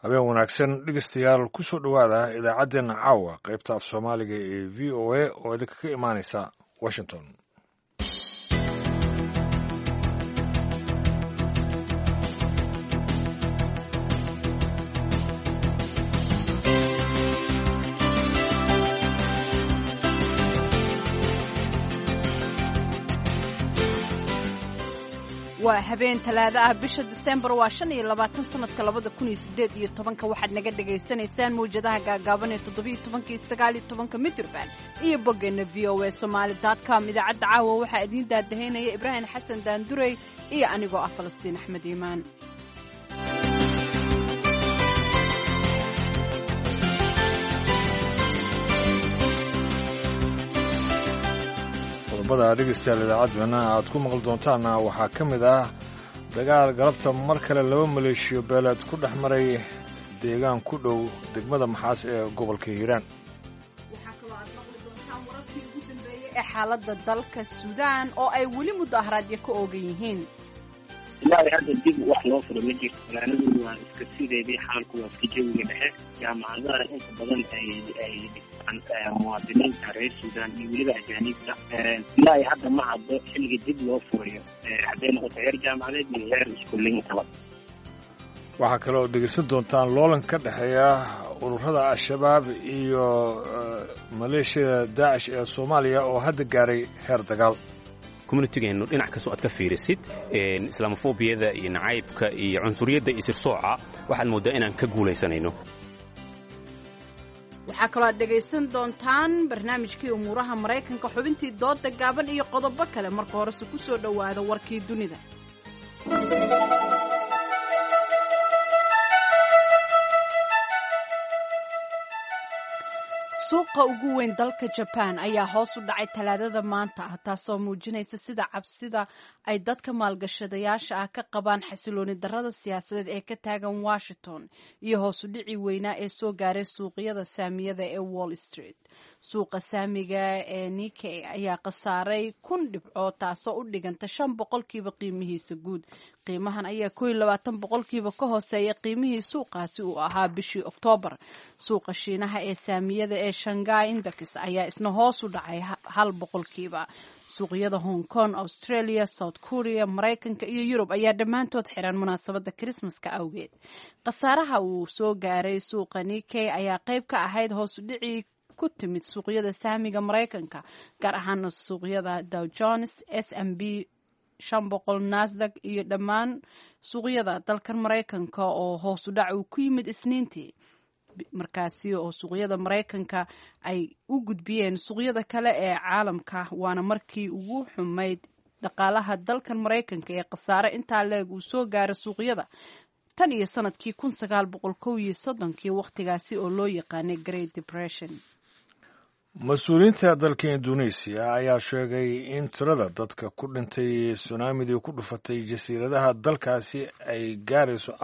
habeen wanaagsan dhegeystayaal ku soo dhowaada idaacaddeenna caawa qaybta af soomaaliga ee v o a oo idinka ka imaanaysa washington. waa habeen talaado ah bisha December waa 25 sanadka 2018 waxaad naga dhageysanaysaan mowjadaha gaagaaban ee 17 mitirban iyo boggeena voasomali.com. idaacadda caawa waxaa idiin daadaheynaya Ibraahim Xasan Daandurey iyo anigoo ah Falastiin Axmed Iimaan. qodobada dhegeystayaal idaacaddeenna aad ku maqli doontaana waxaa ka mid ah dagaal galabta mar kale laba maleeshiyo beeleed ku dhex maray deegaan ku dhow degmada Maxaas ee gobolka Hiiraan. waxaa kaloo aad maqli doontaan wararkii ugu dambeeyay ee xaaladda dalka Suudaan oo ay weli mudaharaadyo ka oogan yihiin. ilaa hadda dib wax loo furo ma jirto. magaaladu waa iska sideedii xaalku waa iska jawiga dhexe jaamacadaha inta badan ay dhigtaan muwaadiniinta reer Suudaan iyo weliba ajaanibta. ilaa hadda ma haddo xilliga dib loo furayo hadday noqoto heer jaamacadeed iyo heer iskuuliyinkaba. waxaa kaloo dhegeysan doontaan loolan ka dhexeeya ururada al-shabaab iyo maleeshiyada daacish ee Soomaaliya oo hadda gaaray heer dagaal. communitygeennu dhinac kastoo aad ka fiirisid islaamofobiyada iyo nacaybka iyo cunsuriyadda iyo sirsooca waxaad mooddaa inaan ka guulaysanayno. waxaa kaloo aad dhegaysan doontaan barnaamijkii umuuraha Maraykanka, xubintii dooda gaaban iyo qodobo kale. marka horese ku soo dhowaada warkii dunida. suuqa ugu weyn dalka Japan ayaa hoos u dhacay talaadada maanta ah, taasoo muujinaysa sida cabsida ay dadka maalgashadayaasha ah ka qabaan xasilooni darrada siyaasadeed ee ka taagan Washington iyo hoos u dhici weynaa ee soo gaaray suuqyada saamiyada ee Wall Street. suuqa saamiga ee Nikkei ayaa khasaaray 1,000 dhibcood, taasoo u dhiganta 5% qiimihiisa guud. qiimahan ayaa 22% ka hooseeya qiimihii suuqaasi uu ahaa bishii Oktoobar. suuqa Shiinaha ee saamiyada ee Shanghai Index ayaa isna hoos u dhacay 1%. suuqyada Hong Kong, Australia, South Korea, Maraykanka iyo Yurub ayaa dhammaantood xiran munaasabadda Christmaska awgeed. khasaaraha uu soo gaaray suuqa Nikkei ayaa qayb ka ahayd hoos u dhici ku timid suuqyada saamiga Maraykanka, gaar ahaan suuqyada Dow Jones, S&P 500, Nasdaq iyo dhammaan suuqyada dalkan Maraykanka oo hoos u dhac uu ku yimid Isniintii. markaasi oo suuqyada Maraykanka ay u gudbiyeen suuqyada kale ee caalamka, waana markii ugu xumayd dhaqaalaha dalkan Maraykanka ee khasaare intaa leeg uu soo gaaray suuqyada tan iyo sanadkii 1930 waqtigaasi oo loo yaqaanay Great Depression. mas-uuliyiinta dalka Indonesia ayaa sheegay in tirada dadka ku dhintay tsunamidii ku dhufatay jasiiradaha dalkaasi ay gaarayso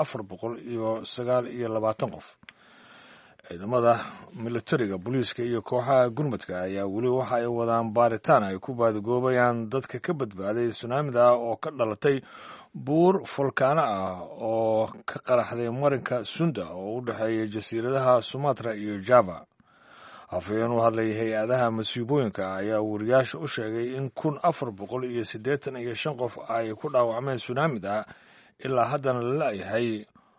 429 qof. ciidamada militariga, booliiska iyo kooxaha gurmadka ayaa weli waxa ay wadaan baaritaan ay ku baadigoobayaan dadka ka badbaaday tsunamida oo ka dhalatay buur fulkaano ah oo ka qaraxday marinka Sunda oo u dhexeeya jasiiradaha Sumatra iyo Java. afhayeen u hadlay hay-adaha masiibooyinka ayaa wariyaasha u sheegay in 485 qof ay ku dhaawacmeen tsunamida, ilaa haddana la la'yahay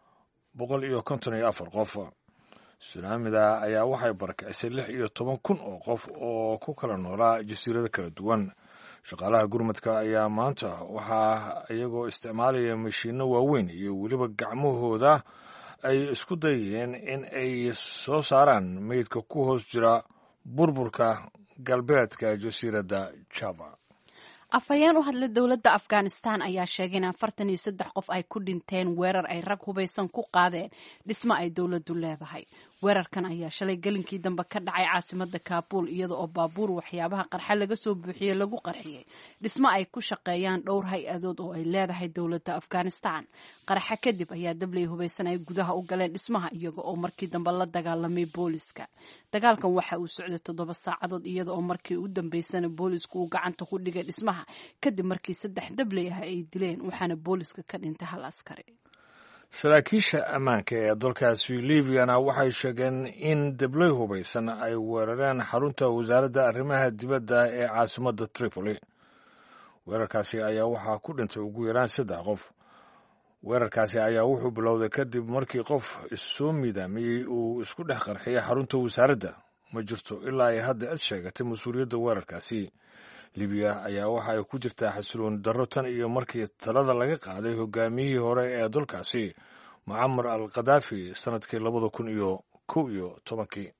154 qof. tsunamida ayaa waxay barakicisay 16,000 oo qof oo ku kala noolaa jasiirado kala duwan. shaqaalaha gurmadka ayaa maanta waxaa iyagoo isticmaalaya mashiinno waaweyn iyo weliba gacmahooda ay isku dayeen in ay soo saaraan meydka ku hoos jira burburka galbeedka jasiiradda Java. afhayeen u hadlay dowladda Afghanistan ayaa sheegay in 43 qof ay ku dhinteen weerar ay rag hubaysan ku qaadeen dhismo ay dowladdu leedahay. weerarkan ayaa shalay galinkii dambe ka dhacay caasimadda Kabul, iyada oo baabuur waxyaabaha qarxa laga soo buuxiyey lagu qarxiyey dhismo ay ku shaqeeyaan dhowr hay-adood oo ay leedahay dowladda Afghanistan. qaraxa kadib ayaa dabley hubaysan ay gudaha u galeen dhismaha, iyaga oo markii dambe la dagaalamay booliska. dagaalkan waxa uu socday 7 saacadood, iyada oo markii u dambeysana boolisku uu gacanta ku dhigay dhismaha kadib markii 3 dabley ah ay dileen, waxaana booliska ka dhintay 1 askari. saraakiisha ammaanka ee dalkaasi libyana waxay sheegeen in dablay hubaysan ay weerareen xarunta wasaaradda arrimaha dibadda ee caasimadda tripoli weerarkaasi ayaa waxaa ku dhintay ugu yaraan 3 qof weerarkaasi ayaa wuxuu bilowday kadib markii qof issoo midaamiyey uu isku dhex qarxiyay xarunta wasaaradda ma jirto ilaa ay hadda cid sheegatay mas-uuliyadda weerarkaasi libiya ayaa waxa ay ku jirtaa xasilooni darro tan iyo markii talada laga qaaday hogaamiyihii hore ee dalkaasi mucamar al khadaafi sanadkii 2011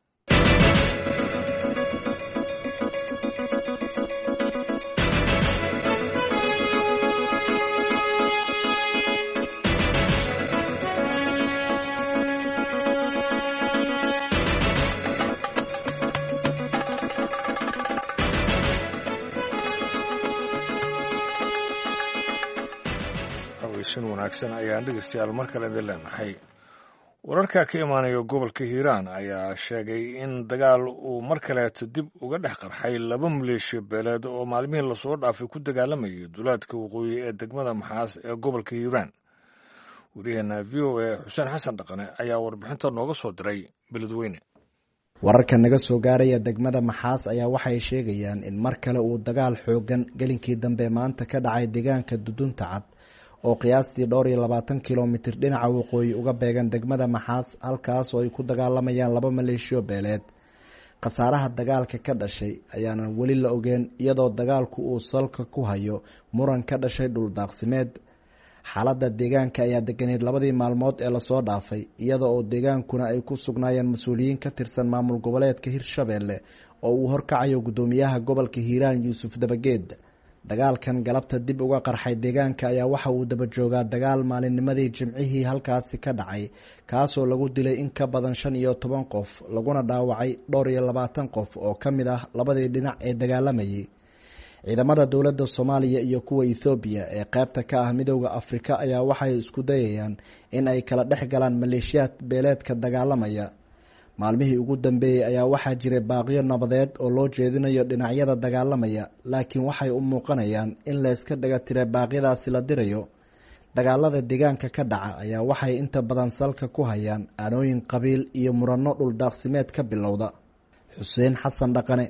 wanaagsan ayaan dhegeystayaal mar kale idin leenahay wararka ka imaanaya gobolka hiiraan ayaa sheegay in dagaal uu mar kaleeto dib uga dhex qarxay 2 maleeshiya beeleed oo maalmihii lasoo dhaafay ku dagaalamayay duulaadka waqooyi ee degmada maxaas ee gobolka hiiraan wariyaheena v o a xuseen xasan dhaqane ayaa warbixinta nooga soo diray beledweyne wararka naga soo gaaraya degmada maxaas ayaa waxay sheegayaan in mar kale uu dagaal xoogan gelinkii dambe maanta ka dhacay deegaanka Dudunta Cad oo qiyaastii 20 kilomitir dhinaca waqooyi uga beegan degmada maxaas halkaas oo ay ku dagaalamayaan 2 maleeshiyo beeleed khasaaraha dagaalka ka dhashay ayaana weli la ogeyn iyadoo dagaalku uu salka ku hayo muran ka dhashay dhul daaqsimeed xaaladda deegaanka ayaa deganeed 2 maalmood ee lasoo dhaafay iyadoo oo deegaankuna ay ku sugnaayeen mas-uuliyiin ka tirsan maamul goboleedka Hirshabeelle oo uu horkacayo gudoomiyaha gobolka Hiiraan Yuusuf Dabageed dagaalkan galabta dib uga qarxay deegaanka ayaa waxa uu daba joogaa dagaal maalinnimadii Jimcihii halkaasi ka dhacay kaasoo lagu dilay in ka badan 15 qof laguna dhaawacay 20 qof oo kamid ah labadii dhinac ee dagaalamayay ciidamada dowladda Soomaaliya iyo kuwa Ethiopia ee qaybta ka ah midowga Afrika ayaa waxay isku dayayaan in ay kala dhex galaan maleeshiyaad beeleedka dagaalamaya maalmihii ugu dambeeyay ayaa waxaa jiray baaqiyo nabadeed oo loo jeedinayo dhinacyada dagaalamaya laakiin waxay u muuqanayaan in la iska dhaga tiray baaqyadaasi la dirayo dagaalada deegaanka ka dhaca ayaa waxay inta badan salka ku hayaan aanooyin qabiil iyo muranno dhul daaqsimeed ka bilowda xuseen xasan dhaqane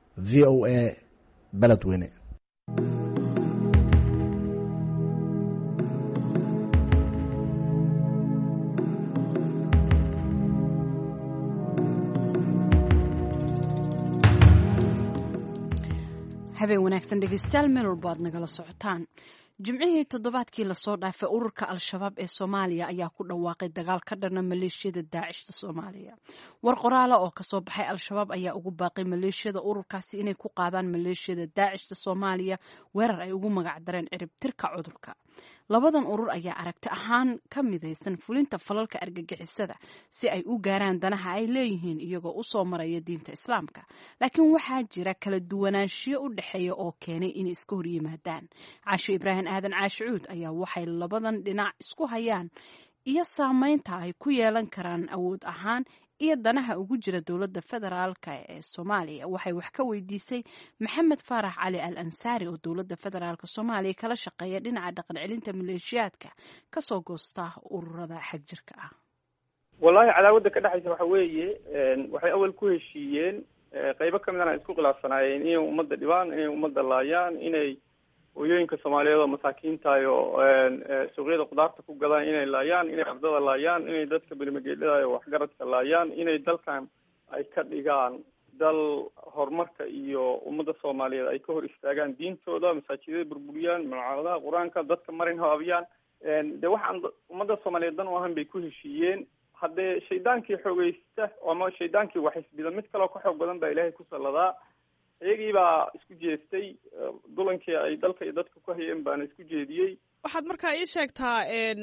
v o a beledweyne habeen wanaagsan dhegeystayaal meel walba aad nagala socotaan jimcihii toddobaadkii lasoo dhaafay ururka al-shabaab ee Soomaaliya ayaa ku dhawaaqay dagaal ka dhana maleeshiyada Daacishta Soomaaliya war qoraal oo ka soo baxay al-shabaab ayaa ugu baaqay maleeshiyada ururkaasi inay ku qaadaan maleeshiyada Daacishta Soomaaliya weerar ay ugu magac dareen cirib tirka cudurka labadan urur ayaa aragti ahaan ka midaysan fulinta falalka argagixisada si ay u gaaraan danaha ay leeyihiin iyagoo u soo maraya diinta islaamka laakiin waxaa jira kala duwanaanshiyo u dhaxeeya oo keenay in iska hor yimaadaan Caasho Ibrahim Aadan Caashuud ayaa waxay labadan dhinac isku hayaan iyo saameynta ay ku yeelan karaan awood ahaan iyo danaha ugu jira dowladda federaalka ee Soomaaliya waxay wax ka weydiisay Maxamed Faarax Cali Al Ansaari oo dowladda federaalka Soomaaliya kala shaqeeya dhinaca dhaqan celinta maleeshiyaadka ka soo goosta ururada xagjirka ah wallahi cadaawada ka dhaxaysa waxa weeye waxay awal ku heshiiyeen qaybo kamid ah isku khilaafsanaayeen inay ummadda dhibaan inay ummadda laayaan inay hooyooyinka Soomaaliyeed oo masaakiinta iyo suuqyada qudaarta ku gadaan inay laayaan inay ardada laayaan inay dadka bilmageedada iyo waxgaradka laayaan inay dalkan ay ka dhigaan dal horumarka iyo ummadda Soomaaliyeed ay ka hor istaagaan diintooda masaajidada burburiyaan malcamadaha quraanka dadka marin haabiyaan de waxaan ummadda Soomaaliyeed dan u ahaan bay ku heshiiyeen haddee shaydaankii xoogaysta ama shaydaankii waxisbida mid kale oo ka xoog badan baa Ilaahay ku salladaa iyagii baa isku jeestay dulankii ay dalka iyo dadka ku hayeen baana isku jeediyey waxaad markaa ii sheegtaa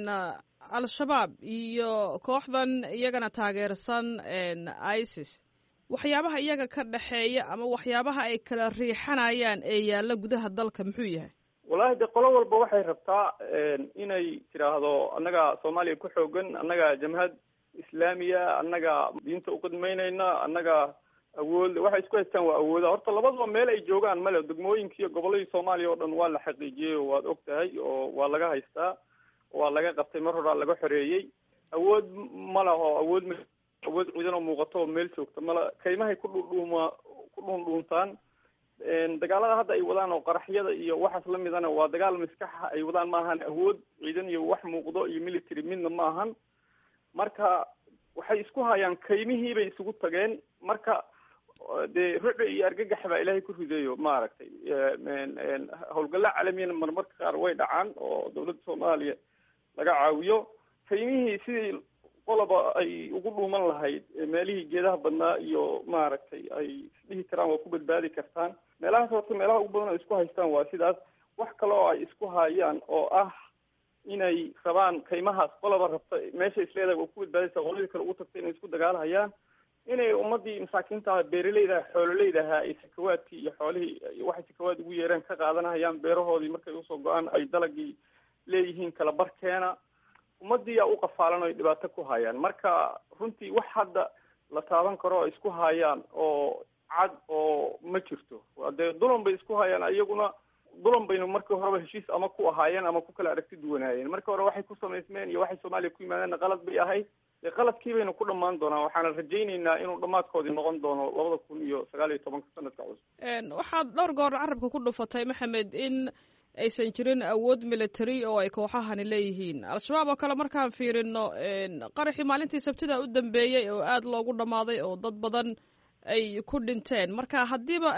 al-shabaab iyo kooxdan iyagana taageersan ISIS waxyaabaha iyaga ka dhaxeeya ama waxyaabaha ay kala riixanayaan ee yaalla gudaha dalka muxuu yahay wallahi de qolo walba waxay rabtaa inay tiraahdo annaga Soomaaliya ku xoogan annaga jamhad islaamiya annaga diinta u qadmeynayna annaga awood waxay isku haystaan waa awooda horta labadaba meel ay joogaan male degmooyinka iyo gobolladii Soomaaliya oo dhan waa la xaqiijiyay oo waad ogtahay oo waa laga haystaa waa laga qabtay, mar horaa laga xoreeyey. awood ma laho awood ciidan oo muuqato oo meel joogta mala. kaymahay ku dhuundhuuntaan. dagaalada hadda ay wadaan oo qaraxyada iyo waxaas lamidana waa dagaal maskaxa ay wadaan maahan awood ciidan iyo wax muuqdo iyo military midna ma ahan. marka waxay isku hayaan kaymihii bay isugu tageen. marka dee ruci iyo argagax baa ilaahay ku rideeyo maaragtay. howlgalla caalamiyan marmarka qaar way dhacaan oo dawladda soomaaliya laga caawiyo. kaymihii sidii qoloba ay ugu dhuuman lahayd meelihii geedaha badnaa iyo maaragtay ay isdhihi karaan waa ku badbaadi kartaan. meelahaas horta meelaha ugu badan oo isku haystaan waa sidaas. wax kale oo ay isku hayaan oo ah inay rabaan kaymahaas qoloba rabta meesha isleedahay waa ku badbaadaysa, qoladii kale ugu tagtay inay isku dagaalhayaan. inay ummadii masaakiinta beeraleyda xoololeydaha ay sakawaadkii iyo xoolihii waxay sakawaad ugu yeereen ka qaadanahayaan beerahoodii markay usoo go-aan ay dalagii leeyihiin kala barkeena. ummadii yaa u qafaalan oy dhibaato ku hayaan. marka runtii wax hadda la taaban karo oo isku hayaan oo cad oo ma jirto. dee dulan bay isku hayaan, iyaguna dulan baynu markii horeba heshiis ama ku ahaayeen ama ku kala aragti duwanaayeen. markii hore waxay ku samaysmeen iyo waxay soomaaliya ku yimaadeenna qalad bay ahayd. dee qaladkii baynu ku dhamaan doonaa. waxaana rajayneynaa inuu dhammaadkoodii noqon doono 2019 sanadka cusub. waxaad dhowr goor carabka ku dhufatay maxamed in aysan jirin awood military oo ay kooxahani leeyihiin. al-shabaab oo kale markaan fiirino qaraxii maalintii sabtida u dambeeyey oo aada loogu dhammaaday oo dad badan ay ku dhinteen. marka haddiiba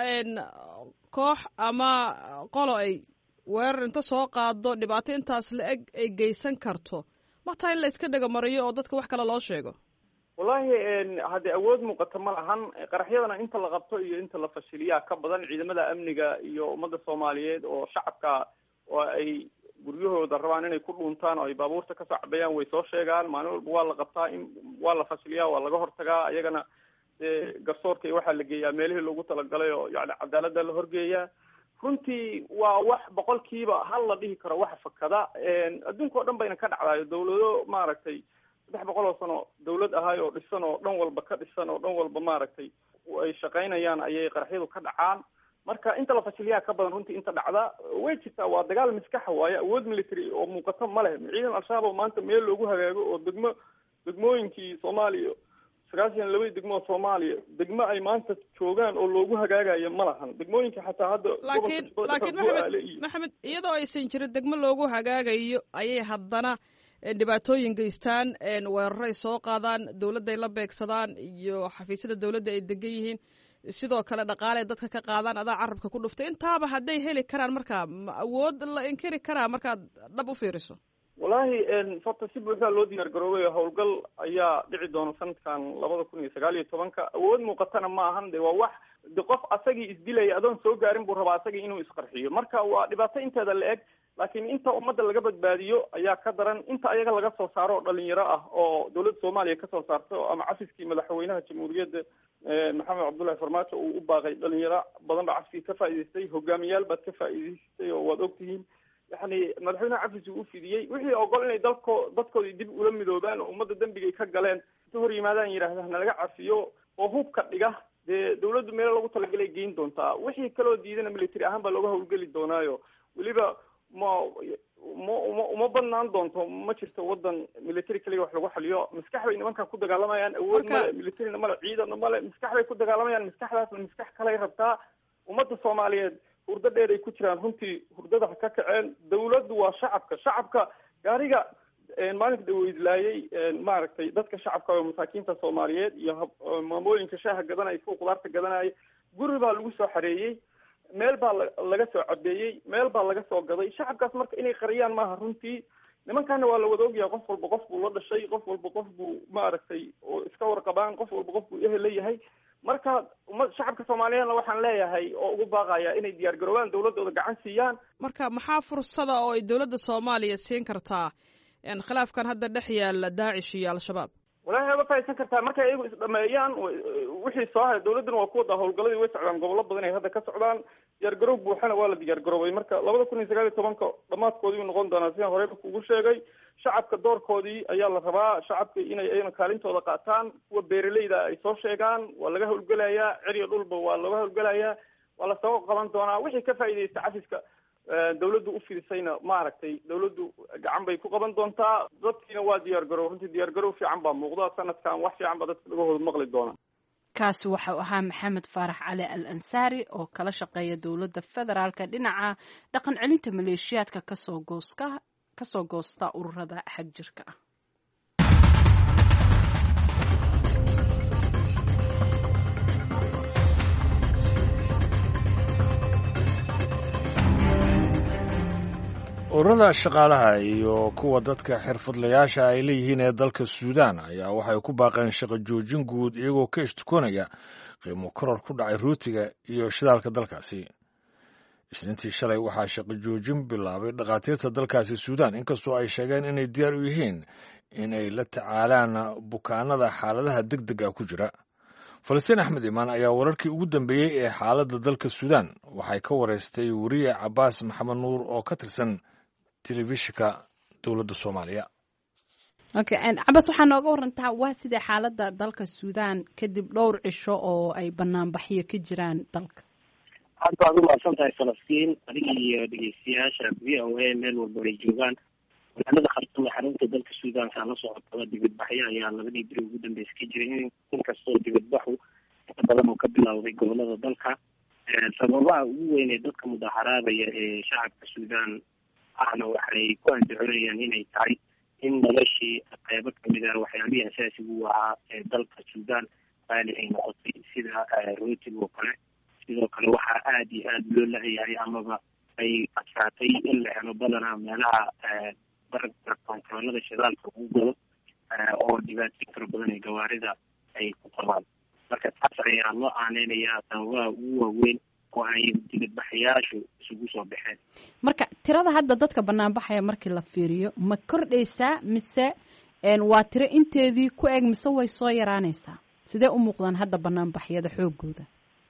koox ama qolo ay weerar inta soo qaado dhibaato intaas la-eg ay geysan karto, mataa in la iska dhegamariyo oo dadka wax kale loo sheego? wallahi haddii awood muuqata ma lahan. qaraxyadana inta la qabto iyo inta la fashiliyaa ka badan. ciidamada amniga iyo ummadda soomaaliyeed oo shacabka oo ay guryahooda rabaan inay ku dhuuntaan oo ay baabuurta kasoo cabeeyaan way soo sheegaan. maalin walba waa la qabtaa, waa la fashiliyaa, waa laga hortagaa. iyagana dee garsoorka iyo waxaa la geeyaa meelihii loogu talagalay oo yani cadaalada la horgeeyaa. runtii waa wax boqolkiiba hal la dhihi karo waxa fakada. adduunka oo dhan bayna ka dhacdaayo. dawlado maaragtay 300 oo sano dawlad ahay oo dhisan oo dhan walba ka dhisan oo dhan walba maaragtay ay shaqaynayaan ayay qaraxyadu ka dhacaan. marka inta la fashiliyaa ka badan runtii inta dhacda. way jirtaa, waa dagaal maskaxa waaye. awood military oo muuqato ma leh. ciidan al-shabaab oo maanta meel loogu hagaago oo degmooyinkii soomaaliya 92 degmo oo soomaaliya degmo ay maanta joogaan oo loogu hagaagayo ma lahan. degmooyinka xataa hadda laakiin maxamed iyadoo aysan jirin degmo loogu hagaagayo ayay haddana dhibaatooyin geystaan, weeraray soo qaadaan, dawladday la beegsadaan iyo xafiisyada dawladda ay degan yihiin. sidoo kale dhaqaale dadka ka qaadaan. adaa carabka ku dhuftay. intaaba hadday heli karaan marka ma awood la inkiri karaa markaad dhab u fiiriso? wallahi horta si buuxda loo diyaar garoobay. howlgal ayaa dhici doona sanadkan 2019. awood muuqatana ma ahan. de waa wax de qof asagii isdilaya adoon soo gaarin buu rabaa asagii inuu isqarxiyo. marka waa dhibaato inteeda la eg. laakiin inta ummadda laga badbaadiyo ayaa ka daran. inta ayaga laga soo saaro oo dhalinyaro ah oo dawladda soomaaliya kasoo saarto ama cafiskii madaxweynaha jamhuuriyadda maxamed cabdullahi farmaajo uu u baaqay. dhalinyaro badan baa cafiskii ka faa'idaystay. hogaamiyaal baad ka faa'idaystay oo waad ogtihiin. yani madaxweynaha cafis uu ufidiyey. wixii ogol inay dadkoodii dib ula midoobaan oo ummadda dembigay ka galeen inta hor yimaadaan yidhaahda nalaga cafiyo oo hubka dhiga. dee dawladdu meelo lagu talagalay geyn doontaa. wixii kaloo diidana military ahaan baa looga howlgeli doonaayo. weliba uma badnaan doonto. ma jirto wadan military kaliya wax lagu xaliyo. maskax bay nimankan ku dagaalamayaan. awood male, militaryna male, ciidanna male. maskax bay ku dagaalamayaan. maskaxdaasna maskax kaley rabtaa. ummadda soomaaliyeed hurdo dheer ay ku jiraan. runtii hurdada ha ka kaceen. dawladdu waa shacabka gaariga maalinka dhaweydlaayay maaragtay dadka shacabka oo masaakiinta soomaaliyeed iyo maamooyinka shaaha gadanaya kuwa qudaarta gadanaya guri baa lagu soo xareeyey. meel baa laga soo cabeeyey. meel baa laga soo gaday. shacabkaas marka inay qariyaan maaha. runtii nimankaana waa la wada ogyahay. qof walba qof buu la dhashay. qof walba qof buu maaragtay oo iska warqabaan. qof walba qof buu ehel leeyahay. marka shacabka soomaaliyeedna waxaan leeyahay oo ugu baaqaya inay diyaar garoobaan, dawladooda gacan siiyaan. marka maxaa fursada oo ay dawladda soomaaliya siin kartaa khilaafkan hadda dhex yaala daacish iyo al-shabaab? walahi way faa'iideysan kartaa markay iyagu isdhameeyaan. wixii soo haray dawladduna waa ku wada howlgaladii way socdaan. gobollo badan ay hadda ka socdaan. diyaar garoob buuxana waa la diyaar garoobay. marka 2019 dhamaadkoodii noqon doonaa sidaan horeyba kugu sheegay. shacabka doorkoodii ayaa la rabaa. shacabka inay ayna kaalintooda qaataan. kuwa beeraleyda ay soo sheegaan. waa laga howlgelayaa. ceriyo dhulba waa laga howlgelayaa. waa lasoo qaban doonaa. wixii ka faa'iideysta cafiska dawladdu u fiirsayna maaragtay dawladdu gacan bay ku qaban doontaa. dadkiina waa diyaar garow, runtii diyaar garow fiican baa muuqda sanadkan, wax fiican baa dadka dhagahooda maqli doonaa. kaasi waxau ahaa maxamed faarax cali al ansaari oo kala shaqeeya dowladda federaalka dhinaca dhaqan celinta maleeshiyaadka kasoo goosta ururada xag jirka ah. ururada shaqaalaha iyo kuwa dadka xirfadlayaasha ay leeyihiin ee dalka suudaan ayaa waxay ku baaqeen shaqo joojin guud iyagoo ka ishtukoonaya qiimo koror ku dhacay rootiga iyo shidaalka dalkaasi. isniintii shalay waxaa shaqo joojin bilaabay dhakhaatiirta dalkaasi suudaan, inkastoo ay sheegeen inay diyaar u yihiin inay la tacaalaan bukaanada xaaladaha deg dega ku jira. falastiin axmed imaan ayaa wararkii ugu dambeeyey ee xaaladda dalka suudaan waxay ka wareystay weriye cabaas maxamed nuur oo ka tirsan telefishinka dowladda Soomaaliya. Okay, Cabaas waxaa nooga warantaa waa sida xaaladda dalka Suudaan kadib dhowr cisho oo ay banaanbaxyo ka jiraan dalka. aad baad u mahadsantahay Falastiin, adiga iyo dhegeystayaasha VOA meel walba ay joogaan. magaalada Khartoum ee xarunta dalka Suudaan ka la socota dibadbaxyo ayaa labadii beri ugu dambeysay ka jiray, inkastoo dibadbaxu inta badan uu ka bilowday gobolada dalka. sababaha ugu weyn ee dadka mudaharaadaya ee shacabka Suudaan ahna waxay ku andacoonayaan inay tahay in noloshii qaybo kamid ah waxyaabihii asaasiga u ahaa ee dalka Suudaan qaali ay noqotay, sida rootiga oo kale. sidoo kale waxaa aad iyo aad loo leeyahay amaba ay adkaatay in la helo badanaa meelaha barabka kontaroolada shidaalka ugu galo oo dhibaatooyin fara badan ee gawaarida ay ku qabaan. marka taas ayaa loo aaneynayaa sababaha ugu waaweyn oo ay dibadbaxayaashu isugu soo baxeen. marka tirada hadda dadka banaanbaxaya markii la fiiriyo ma kordhaysaa mise waa tiro inteedii ku eg mise way soo yaraanaysaa? sidee u muuqdaan hadda banaanbaxyada xoogooda?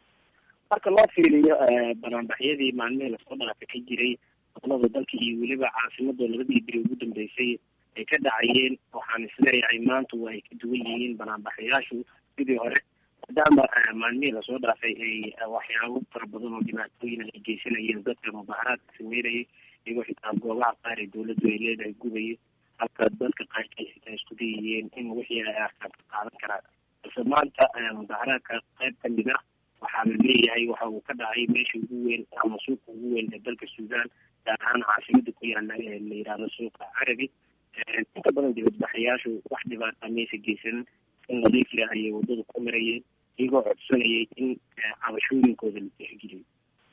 marka loo fiiriyo banaanbaxyadii maalmihii lasoo dhaafay ka jiray gobolada dalka iyo weliba caasimada labadii beri ugu dambeysay ay ka dhacayeen, waxaan isleeyahay maanta waa ay ka duwan yihiin banaanbaxayaashu sidii hore, maadaama maalmihii lasoo dhaafay ay waxyaabo fara badan oo dhibaatooyin ay geysanayeen dadka mudaharaadka sameynayay, iyagoo xitaa goobaha qaar ee dawladdu ay leedahay gubayay, halka dadka qaarkiis xitaa isku dayayeen in wixii ay arkaan ka qaadan karaan. balse maanta mudaharaadka qayb kamid ah waxaa la leeyahay waxa uu ka dhacay meesha ugu weyn ama suuqa ugu weyn ee dalka Suudaan, gaar ahaan caasimada ku yaala ee la yidhaahdo suuqa Carabi. inta badan dibadbaxayaashu wax dhibaata maysa geysan, in nadiif leh ayay wadada ku marayeen, iyagoo codsanayay in cabashooyinkooda la tixgeliyo.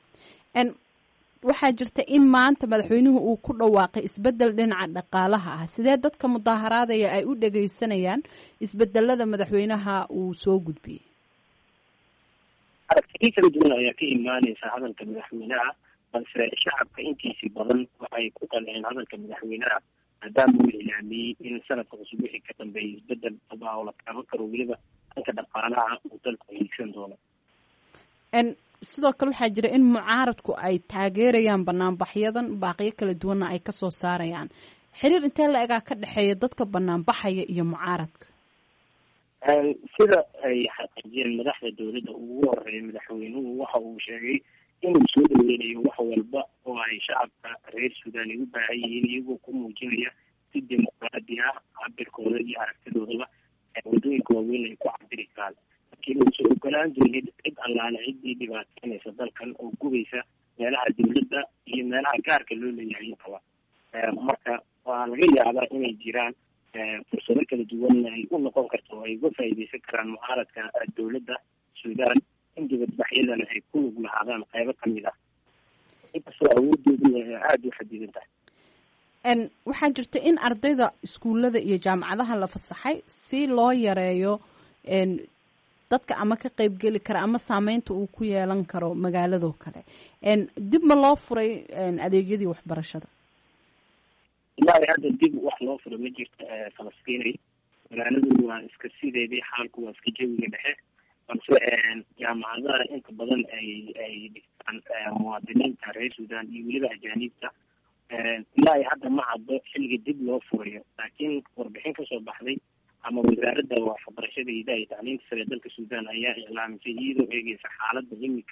waxaa jirta in maanta madaxweynuhu uu ku dhawaaqay isbedel dhinaca dhaqaalaha ah. sidee dadka mudaharaadaya ay u dhageysanayaan isbedelada madaxweynaha uu soo gudbiyey? aragtiyo kala duwan ayaa ka imaaneysa hadalka madaxweynaha, balse shacabka intiisii badan waxay ku qanceen hadalka madaxweynaha, maadaama uu ilaamiyey in sanadka cusub wixii ka dambeeyay isbedel daba oo la taaban karo, weliba dhanka dhaqaalaha uu dalku hiigsan doono. sidoo kale waxaa jira in mucaaradku ay taageerayaan banaanbaxyadan, baaqiyo kala duwanna ay kasoo saarayaan. xiriir intee la egaa ka dhexeeya dadka banaanbaxaya iyo mucaaradka? sida ay xaqiijiyeen madaxda dawladda ugu horeeya, madaxweynuhu waxa uu sheegay inuu soo dhaweynayo wax walba oo ay shacabka reer Suudaan ugu baahan yihiin, iyagoo ku muujinaya si dimuqraadi ah cabirkooda iyo aragtidoodaba wadooyinka waaweyn ay ku cabiri karaan. laakiin uusan ogolaan doonin cid allaale ciddii dhibaateynaysa dalkan oo gubaysa meelaha dawladda iyo meelaha gaarka loo leeyahay intaba. marka waa laga yaabaa inay jiraan fursado kala duwan ay u noqon karto oo ay uga faa'iideysan karaan mucaaradka dawladda Suudaan in dibadbaxyadana ay ku lug lahaadaan qaybo kamid ah, inkastoo awoodoodu aada u xadidan tahay. waxaa jirta in ardayda iskuullada iyo jaamacadaha la fasaxay si loo yareeyo dadka ama ka qaybgeli kara ama saameynta uu ku yeelan karo magaaladoo kale. dib ma loo furay adeegyadii waxbarashada? ilaa hadda dib wax loo furo ma jirto Falastiin. magaaladu waa iska sideedii, xaalku waa iska jawiga dhexe, balse jaamacadaha inta badan ay dhigtaan muwaadiniinta reer Suudaan iyo weliba ajaanibta. ilaa hadda ma caddo xilliga dib loo furayo, laakiin warbixin kasoo baxday ama wasaaradda waxbarashada iyo tacliinta sare dalka Suudaan ayaa iclaamisay iyadoo eegeysa xaaladda imika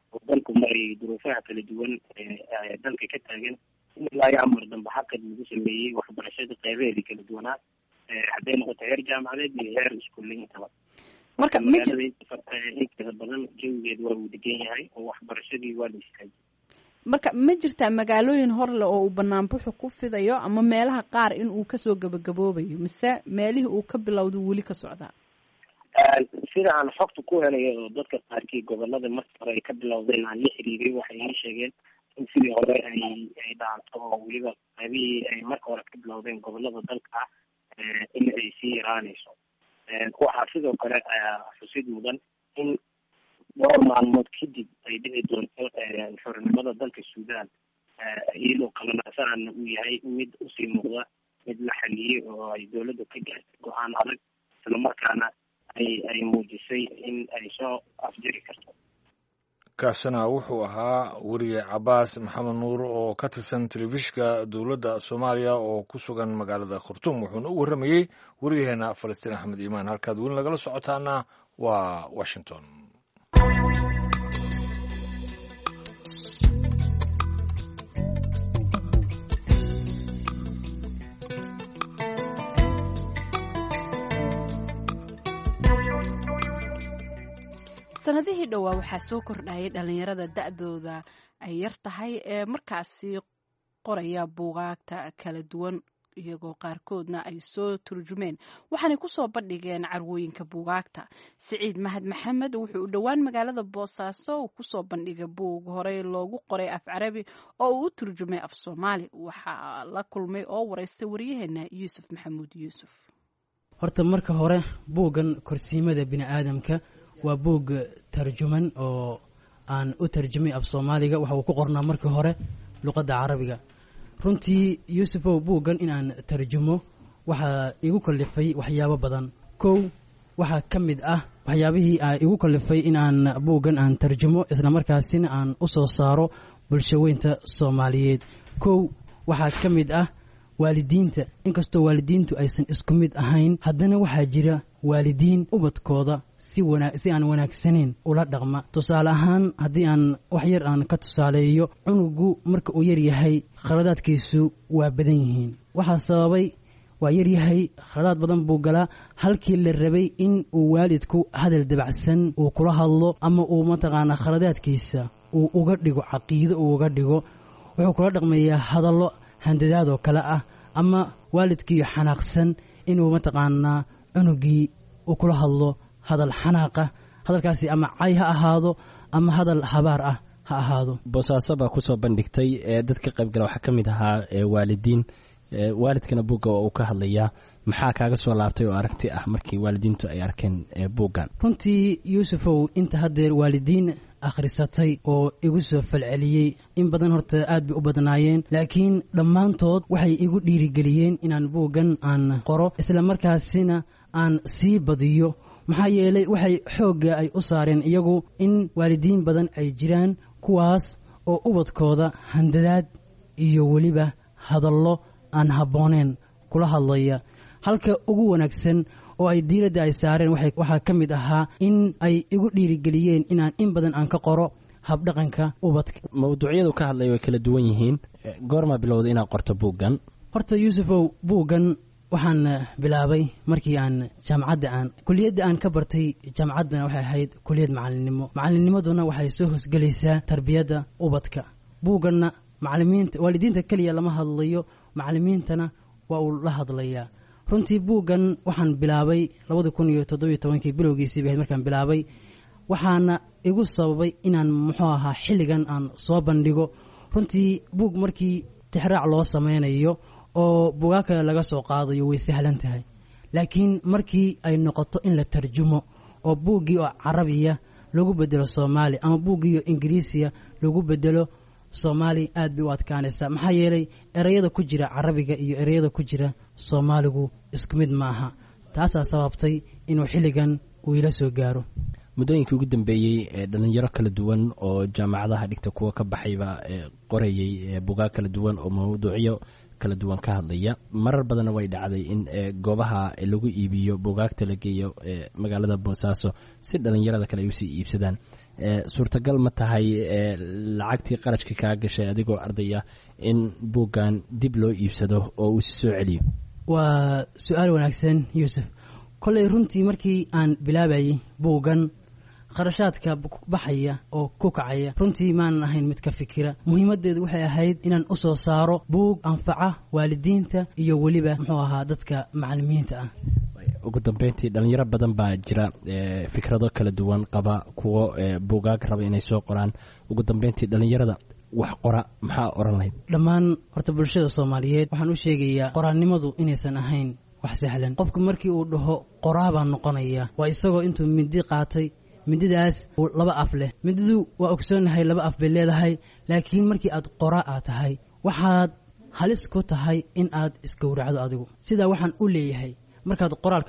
oo dalku marayay duruufaha kala duwan dalka ka taagan in ilaa iyo amar dambe xaqad lagu sameeyey waxbarashada qeybaheedii kala duwanaa hadday noqoto heer jaamacadeed iyo heer iskuulle intaba marka magaalada inteeda badan jawigeed waa uu degan yahay oo waxbarashadii waa la istaagay. marka ma jirtaa magaalooyin horle oo uu banaanbuxu ku fidayo ama meelaha qaar in uu kasoo gabagaboobayo mise meelihii uu ka bilowda weli ka socdaa? sida aan xogta ku helayo oo dadka qaarkii gobolada markii hore ay ka bilowdeen aan la xiriiray waxay ii sheegeen in sidii hore ay dhaanto oo weliba qaybihii ay marka hore ka bilowdeen gobolada dalka in ay sii yaraanayso. waxaa sidoo kale xusid mudan in dhowr maalmood kadib ay dhici doonto xornimada dalka Suudaan iyadoo qabanaansanaana uu yahay mid usii muuqda mid la xaliyey oo ay dowladda ka gaartay go-aan adag islamarkaana ay muujisay in ay soo afjiri karto. kaasina wuxuu ahaa weriye cabaas maxamed nuur oo ka tirsan telefishinka dowladda Soomaaliya oo ku sugan magaalada Khartoum wuxuuna u waramayey weriyaheena Falastiin Axmed Iimaan. halkaad weli nagala socotaana waa Washington. sanadihii dhowaa waxaa soo kordhayay dhalinyarada da-dooda ay yar tahay ee markaasi qoraya buugaagta kala duwan iyagoo qaarkoodna ay soo turjumeen waxaanay kusoo bandhigeen carwooyinka buugaagta. Siciid Mahad Maxamed wuxuu u dhowaan magaalada Boosaaso uu kusoo bandhigay buug horey loogu qoray af carabi oo uu u turjumay af Soomaali. waxaa la kulmay oo wareystay wariyaheena Yuusuf Maxamuud Yuusuf. horta marka hore buuggan korsiimada bini'aadamka waa buug tarjuman oo aan u tarjumay af Soomaaliga. waxa uu ku qornaa markii hore luqadda carabiga. runtii Yuusufow buuggan inaan tarjumo waxaa igu kallifay waxyaabo badan. kow waxaa ka mid ah waxyaabihii igu kallifay inaan buuggan aan tarjumo isla markaasina aan u soo saaro bulshaweynta Soomaaliyeed. kow waxaa ka mid ah waalidiinta. inkastoo waalidiintu aysan isku mid ahayn haddana waxaa jira waalidiin ubadkooda si aan wanaagsaneyn ula dhaqma. tusaale ahaan haddii aan wax yar aan ka tusaaleeyo, cunugu marka uu yar yahay khaladaadkiisu waa badan yihiin. waxaa sababay waa yar yahay, khaladaad badan buu galaa. halkii la rabay in uu waalidku hadal dabacsan uu kula hadlo ama uu mataqaanaa khaladaadkiisa uu uga dhigo caqiido uu uga dhigo, wuxuu kula dhaqmayaa hadallo handadaad oo kale ah ama waalidkii xanaaqsan inuu mataqaanaa cunugii uu kula hadlo hadal xanaaqa. hadalkaasi ama cay ha ahaado ama hadal habaar ah ha ahaado. Boosaaso baa kusoo bandhigtay dadka qaybgala waxaa ka mid ahaa waalidiin. waalidkana buugga waa uu ka hadlayaa. maxaa kaaga soo laabtay oo aragti ah markii waalidiintu ay arkeen buuggan? runtii Yuusufow inta haddeer waalidiin akhrisatay oo igu soo falceliyey in badan horta aad bay u badnaayeen, laakiin dhammaantood waxay igu dhiirigeliyeen inaan buuggan aan qoro isla markaasina aan sii badiyo. maxaa yeelay waxay xoogga ay u saareen iyagu in waalidiin badan ay jiraan kuwaas oo ubadkooda handadaad iyo weliba hadallo aan habbooneen kula hadlaya. halka ugu wanaagsan oo ay diiradda ay saareen waxaa ka mid ahaa in ay igu dhiirigeliyeen inaan in badan aan ka qoro habdhaqanka ubadka. mawduucyadu ka hadlay way kala duwan yihiin. goorma bilowday inaad qorto buuggan? horta Yuusufow buuggan waxaan bilaabay markii aan jaamacadda kuliyadda aan ka bartay. jaamacaddana waxay ahayd kuliyad macalinimo. macalinnimaduna waxay soo hosgelaysaa tarbiyadda ubadka. buugganna macallimiinta waalidiinta kaliya lama hadlayo, macallimiintana waa uu la hadlayaa. runtii buuggan waxaan bilaabay 2017 bilowgiisii bay markaan bilaabay. waxaana igu sababay inaan muxuu ahaa xilligan aan soo bandhigo. runtii buug markii tixraac loo sameynayo oo buugaag kale laga soo qaadayo way sahlan tahay, laakiin markii ay noqoto in la tarjumo oo buuggii oo carabiya lagu bedelo Soomaali ama buuggii oo Ingiriisiya lagu bedelo Soomaali aad bay u adkaanaysaa. maxaa yeelay erayada ku jira carabiga iyo erayada ku jira Soomaaligu isku mid maaha. taasaa sababtay inuu xilligan uu ila soo gaaro. muddooyinkii ugu dambeeyey dhalinyaro kala duwan oo jaamacadaha dhigta kuwa ka baxayba qorayay buugaag kala duwan oo mawduucyo kala duwan ka hadlaya. marar badanna way dhacday in goobaha lagu iibiyo buugaagta la geeyo magaalada Boosaaso si dhalinyarada kale ay usii iibsadaan. suurtagal ma tahay lacagtii qarashka kaa gashay adigoo ardaya in buuggan dib loo iibsado oo uu si soo celiyo? waa su-aal wanaagsan yuusuf. kolley runtii markii aan bilaabayay buuggan kharashaadka baxaya oo ku kacaya runtii maanan ahayn mid ka fikira. muhiimadeedu waxay ahayd inaan u soo saaro buug anfaca waalidiinta iyo weliba muxuu ahaa dadka macalimiinta ah. ugu dambeyntii dhalinyaro badan baa jira fikrado kala duwan qaba, kuwo buugaag raba inay soo qoraan. ugu dambeyntii dhalinyarada wax qora maxaa oran lahayd? dhammaan horta bulshada Soomaaliyeed waxaan u sheegayaa qoraanimadu inaysan ahayn wax sahlan. qofku markii uu dhaho qoraa baan noqonaya, waa isagoo intuu mindi qaatay, mindidaas laba af leh. mindidu waa ogsoonahay laba af bay leedahay, laakiin markii aad qoraa aad tahay waxaad halis ku tahay in aad isgowracdo adigu. sidaa waxaan u leeyahay markaad qoraalka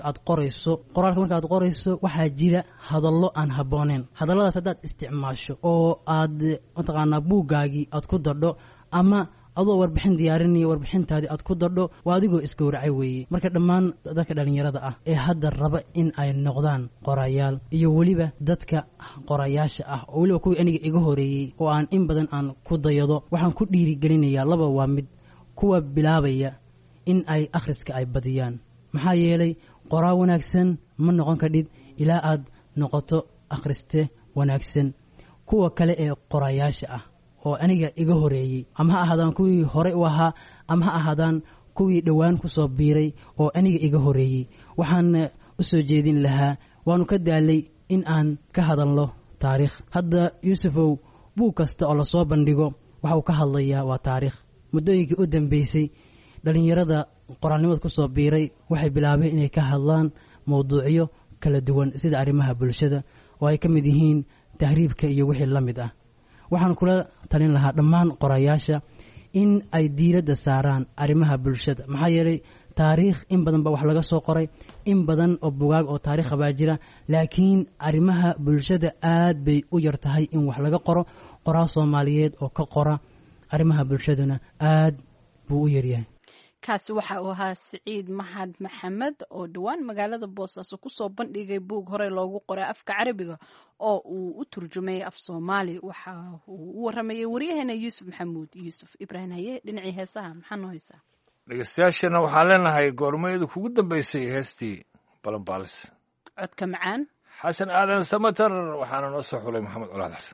markaad qorayso waxaa jira hadallo aan habbooneyn. hadalladaas haddaad isticmaasho oo aad mataqaanaa buuggaagii aad ku dadho, ama adoo warbixin diyaarinaya warbixintaadii aad ku dadho, waa adigoo isgowracay weeye. marka dhammaan dadka dhalinyarada ah ee hadda raba in ay noqdaan qorayaal, iyo weliba dadka qorayaasha ah oo weliba kuwii aniga iga horeeyey oo aan in badan aan ku dayado, waxaan ku dhiirigelinayaa laba waa mid: kuwa bilaabaya in ay akhriska ay badiyaan. maxaa yeelay qoraa wanaagsan ma noqon kadhid ilaa aad noqoto akhriste wanaagsan. kuwa kale ee qorayaasha ah oo aniga iga horeeyey, ama ha ahaadaan kuwii hore u ahaa, ama ha ahaadaan kuwii dhowaan ku soo biiray oo aniga iga horeeyey, waxaan u soo jeedin lahaa, waanu ka daalay in aan ka hadalno taariikh. hadda yuusufow, buug kasta oo lasoo bandhigo waxa uu ka hadlayaa waa taariikh. muddooyinkii u dambeysay dhalinyarada qoraalnimada ku soo biiray waxay bilaabeen inay ka hadlaan mawduucyo kala duwan sida arrimaha bulshada, oo ay ka mid yihiin tahriibka iyo wixii la mid ah. waxaan kula talin lahaa dhammaan qorayaasha in ay diiradda saaraan arrimaha bulshada. maxaa yeelay taariikh in badan baa wax laga soo qoray, in badan oo bugaag oo taariikha baa jira, laakiin arrimaha bulshada aad bay u yar tahay in wax laga qoro. qoraa Soomaaliyeed oo ka qora arrimaha bulshaduna aad buu u yaryahay. kaasi waxa uu ahaa Siciid Maxad Maxamed oo dhawaan magaalada Boosaaso ku soo bandhigay buug hore loogu qoray afka Carabiga oo uu u turjumay af Soomaali. waxa uu u waramayay wariyaheena Yuusuf Maxamuud Yuusuf Ibrahim. haye dhinacii heesaha maxaa noo haysaa? dhegeystayaashana waxaan leenahay goormaydu kugu dambeysay heestii balanbaalis, codka macaan xasan aadan samatar, waxaana noo soo xulay maxamed culaad xasan.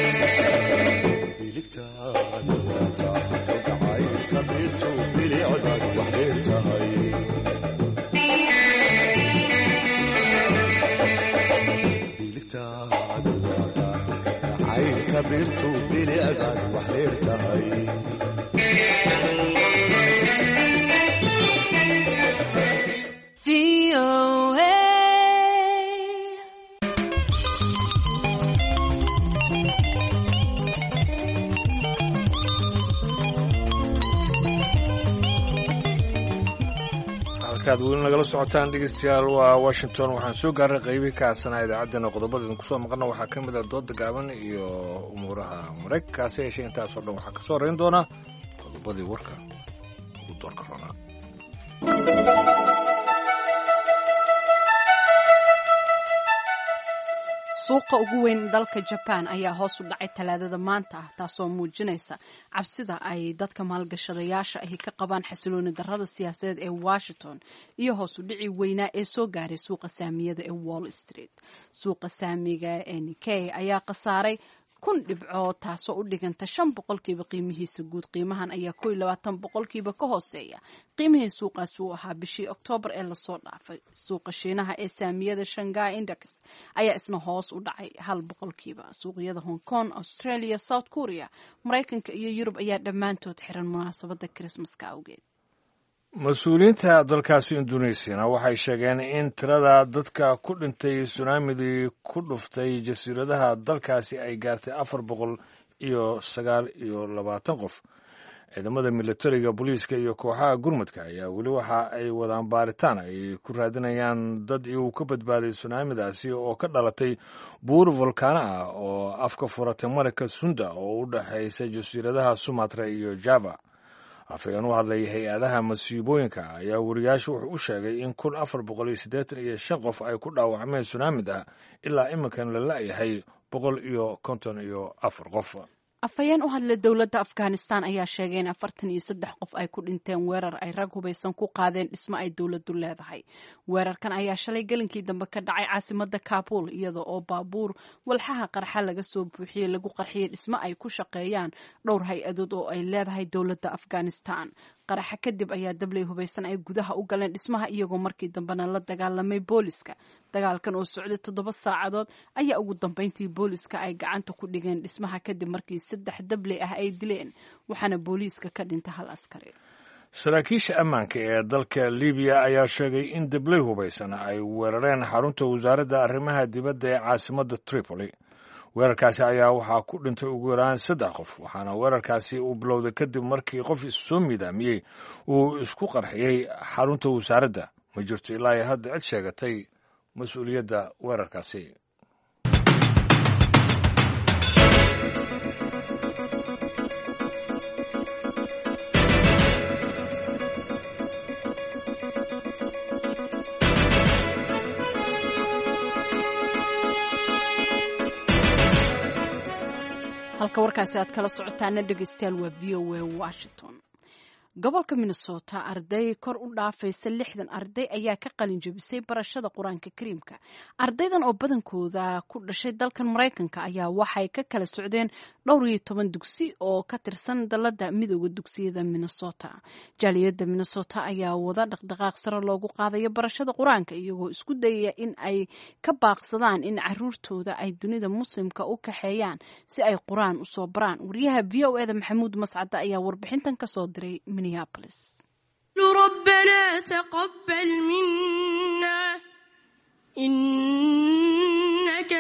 biligtaada wata kalgacaylka beerto bilicdaad wax dheer tahay biligtaada wata kalgacaylka beerto bilicdaad wax dheer tahay ad weli nagala socotaan dhegeystayaal waa washington waxaan soo gaaray qaybihii ka hadsanaa idaacaddana qodobada idinku soo maqana waxaa ka mid ah dooda gaaban iyo umuuraha maraykankaasi yeeshee intaasoo dhan waxaa ka soo horeyn doonaa qodobadii warka ugu doorka roonaa. suuqa ugu weyn dalka Japan ayaa hoos u dhacay talaadada maanta ah taasoo muujinaysa cabsida ay dadka maalgashadayaasha ahi ka qabaan xasilooni darrada siyaasadeed ee Washington iyo hoos u dhici weynaa ee soo gaaray suuqa saamiyada ee Wall Street. Suuqa saamiga ee Nikkei ayaa khasaaray 1,000 dhibcood taasoo u dhiganta 5% qiimihiisa guud. qiimahan ayaa 12% ka hooseeya qiimihii suuqaas uu ahaa bishii Oktoobar ee lasoo dhaafay. Suuqa Shiinaha ee saamiyada Shanghai Index ayaa isna hoos u dhacay 1%. Suuqyada Hong Kong, Australia, South Korea, Mareykanka iyo Yurub ayaa dhammaantood xiran munaasabada Christmaska awgeed. mas-uuliyiinta dalkaasi Indonesia waxay sheegeen in tirada dadka ku dhintay tsunamidii ku dhuftay jasiiradaha dalkaasi ay gaartay 429 qof. ciidamada militariga booliiska iyo kooxaha gurmadka ayaa weli waxa ay wadaan baaritaan ay ku raadinayaan dad iyagu ka badbaaday tsunamidaasi oo ka dhalatay buur volkaano ah oo afka furatay marka Sunda oo u dhaxaysa jasiiradaha Sumatra iyo Java. afayeen u hadlay hay-adaha masiibooyinka ayaa wariyaashu wuxuu u sheegay in 485 qof ay ku dhaawacmeen tsunamida ilaa iminkan la la'yahay 154 qof. afayeen u hadlay dowladda Afghanistan ayaa sheegay in 43 qof ay ku dhinteen weerar ay rag hubaysan ku qaadeen dhismo ay dowladdu leedahay. weerarkan ayaa shalay gelinkii dambe ka dhacay caasimadda Kabul iyada oo baabuur walxaha qarxa laga soo buuxiyey lagu qarxiyey dhismo ay ku shaqeeyaan dhowr hay-adood oo ay leedahay dowladda Afghanistan. qaraxa kadib ayaa dablay hubaysan ay gudaha u galeen dhismaha iyagoo markii dambena la dagaalamay booliska. dagaalkan oo socday 7 saacadood ayaa ugu dambeyntii booliska ay gacanta ku dhigeen dhismaha kadib markii 3 dabley ah ay dileen waxaana booliiska ka dhintay 1 askari. saraakiisha ammaanka ee dalka Liibiya ayaa sheegay in dabley hubaysan ay weerareen xarunta wasaaradda arrimaha dibadda ee caasimadda Tripoli. weerarkaasi ayaa waxaa ku dhintay ugu yaraan 3 qof waxaana weerarkaasi uu bilowday kadib markii qof soo miidaamiyey uu isku qarxiyey xarunta wasaaradda. ma jirto ilaa hadda cid sheegatay mas-uuliyadda weerarkaasi. halka warkaasi aad kala socotaana dhegeystayaal waa VOA Washington. gobolka Minnesota arday kor u dhaafaysa 60 arday ayaa ka qalin jabisay barashada Quraanka Kariimka. ardaydan oo badankooda ku dhashay dalkan Mareykanka ayaa waxay ka kala socdeen 12 dugsi oo ka tirsan dalada midowga dugsiyada Minnesota. jaaliyadda Minnesota ayaa wada dhaqdhaqaaq sare loogu qaadayo barashada Quraanka iyagoo isku dayaya in ay ka baaqsadaan in caruurtooda ay dunida muslimka u kaxeeyaan si ay Quraan u soo baraan. wariyaha VOA-da Maxamuud Mascad ayaa warbixintan ka soo diray Minneapolis. ربنا تقبل منا إنك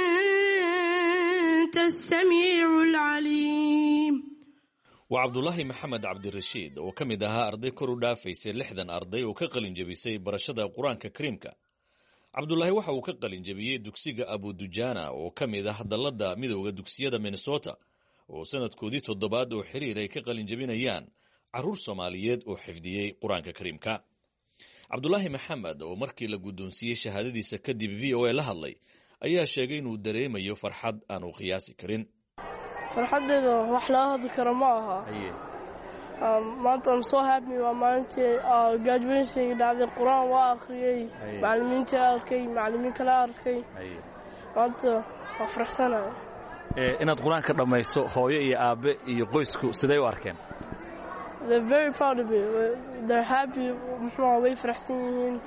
أنت السميع العليم. وعبد الله محمد عبد الرشيد oo kamid ahaa arday kor u dhaafaysay 60 arday oo ka qalin jabisay barashada Quraanka Kariimka. Cabdullaahi waxa uu ka qalin jabiyay dugsiga Abu Dujana oo kamid ah dalada midowga dugsiyada Minnesota oo sanadkoodii 7 oo xiriir ay ka qalin jabinayaan caruur Soomaaliyeed oo xifdiyay Quraanka Kariimka. Cabdullaahi Maxamed oo markii la guddoonsiiyay shahaadadiisa kadib VOA la hadlay ayaa sheegay inuu dareemayo farxad aan uu qiyaasi karin. farxadeedu wax la hadli karo ma aha. maanta I'm so happy waa maalintii graduation dhacday Quraan waa akhriyay macallimiinta arkay macallimiin kala arkay maanta waa faraxsanahay. inaad qur-aanka dhammayso hooyo iyo aabbe iyo qoysku siday u arkeen? They're very proud of me. They're happy. Muxuu way faraxsan yihiin.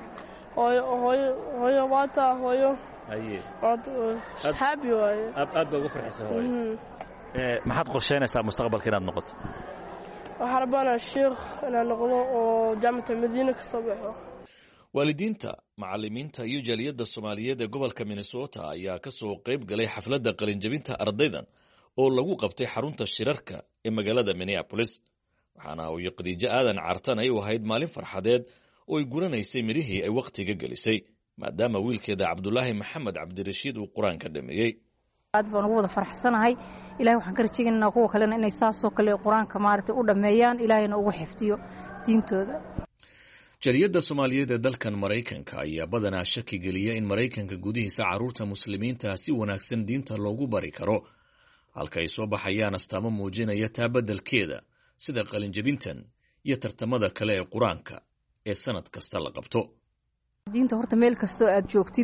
Hooyo waata hooyo. Aye. Happy way. Aad baa ugu farxsan hooyo. Maxaad qorsheynaysaa mustaqbalka inaad noqoto? Waxaan rabaa sheekh inaan noqdo oo jaamacadda Madiina ka soo baxo. waalidiinta macallimiinta iyo jaaliyadda Soomaaliyeed ee gobolka Minnesota ayaa ka soo qayb galay xafladda qalinjabinta ardaydan oo lagu qabtay xarunta shirarka ee magaalada Minneapolis. waxaana uu Khadiija Aadan Cartan ay u ahayd maalin farxadeed oo ay guranaysay mirihii ay waqtiga gelisay maadaama wiilkeeda Cabdullaahi Maxamed Cabdirashiid uu quraanka dhameeyay. aad baan ugu wada faraxsanahay. Ilaahay waxaan ka rajaynaynaa kuwa kalena inay saasoo kale quraanka maartay u dhameeyaan, Ilaahayna ugu xifdiyo diintooda. Jaaliyadda Soomaaliyeed ee dalkan Mareykanka ayaa badanaa shaki geliya in Mareykanka gudihiisa carruurta muslimiinta si wanaagsan diinta loogu bari karo, halka ay soo baxayaan astaamo muujinaya taa beddelkeeda sida qalinjabintan iyo tartamada kale ee quraanka ee sanad kasta la qabto. diinta horta meel kastoo aad joogtid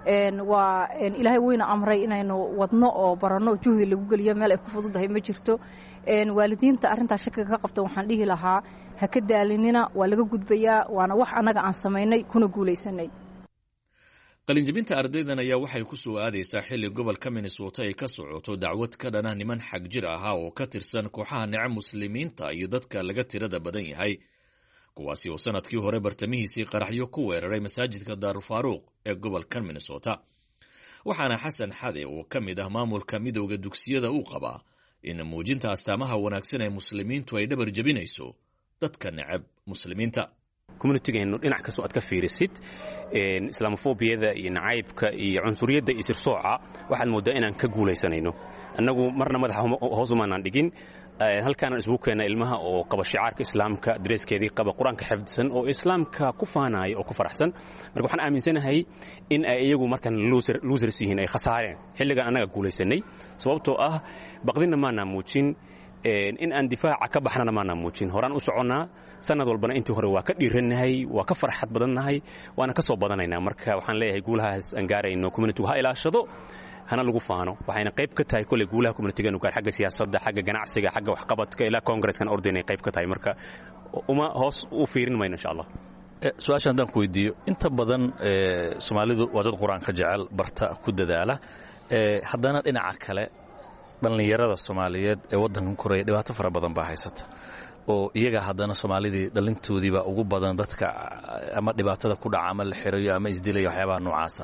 waa Ilaahay weyna amray inaynu wadno oo barano juhdi lagu geliyo meel ay ku fududahay ma jirto. waalidiinta arinta shakiga ka qabta waxaan dhihi lahaa ha ka daalinina, waa laga gudbayaa, waana wax anaga aan sameynay kuna guuleysanay. qalinjabinta ardaydan ayaa waxay ku soo aadaysaa xilli gobolka Minnesota ay ka socoto dacwad ka dhan ah niman xag jir ah oo ka tirsan kooxaha necab muslimiinta iyo dadka laga tirada badan yahay, kuwaasi oo sanadkii hore bartamihiisii qaraxyo ku weeraray masaajidka Daarul Faaruq ee gobolka Minnesota. waxaana Xasan Xade oo ka mid ah maamulka midowga dugsiyada uu qabaa in muujinta astaamaha wanaagsan ee muslimiintu ay dhabar jabinayso dadka necab muslimiinta. communitygeennu dhinac kastoo aad ka fiirisid islaamofobiyada iyo nacaybka iyo cunsuriyadda iyo sirsooca waxaad mooddaa inaan ka guulaysanayno. annagu marna madaxa hoos umaanaan dhigin. halkaanaan isugu keena ilmaha oo qaba shicaarka islaamka, dareeskeedii qaba, qur-aanka xifdisan oo islaamka ku faanaya oo ku faraxsan. marka waxaan aaminsanahay in ay iyagu markan losers yihiin, ay khasaareen xilligan annaga guulaysanay, sababtoo ah baqdina maanaa muujin, in aan difaaca ka baxnana maanaa muujin. horaan u soconnaa, sanad walbana intii hore waa ka dhiirannahay, waa ka farxad badannahay, waana ka soo badanaynaa. marka waxaan leeyahay guulahaas aan gaarayno communitigu ha ilaashado, hana lagu faano. waxayna qayb ka tahay kolley guulaha communitigeenu gaar xagga siyaasadda, xagga ganacsiga, xagga waxqabadka ilaa congresskan ordinay qayb ka tahay. marka uma hoos u fiirin mayno insha allah. su-aasha haddaan ku weydiiyo, inta badan Soomaalidu waa dad qur-aanka jecel, barta, ku dadaala. haddana dhinaca kale dhallinyarada Soomaaliyeed ee waddankan koraya dhibaato fara badan baa haysata, oo iyaga haddana Soomaalidii dhalintoodiiba ugu badan dadka ama dhibaatada ku dhaca ama la xirayo ama isdilaya waxyaabaha noocaasa.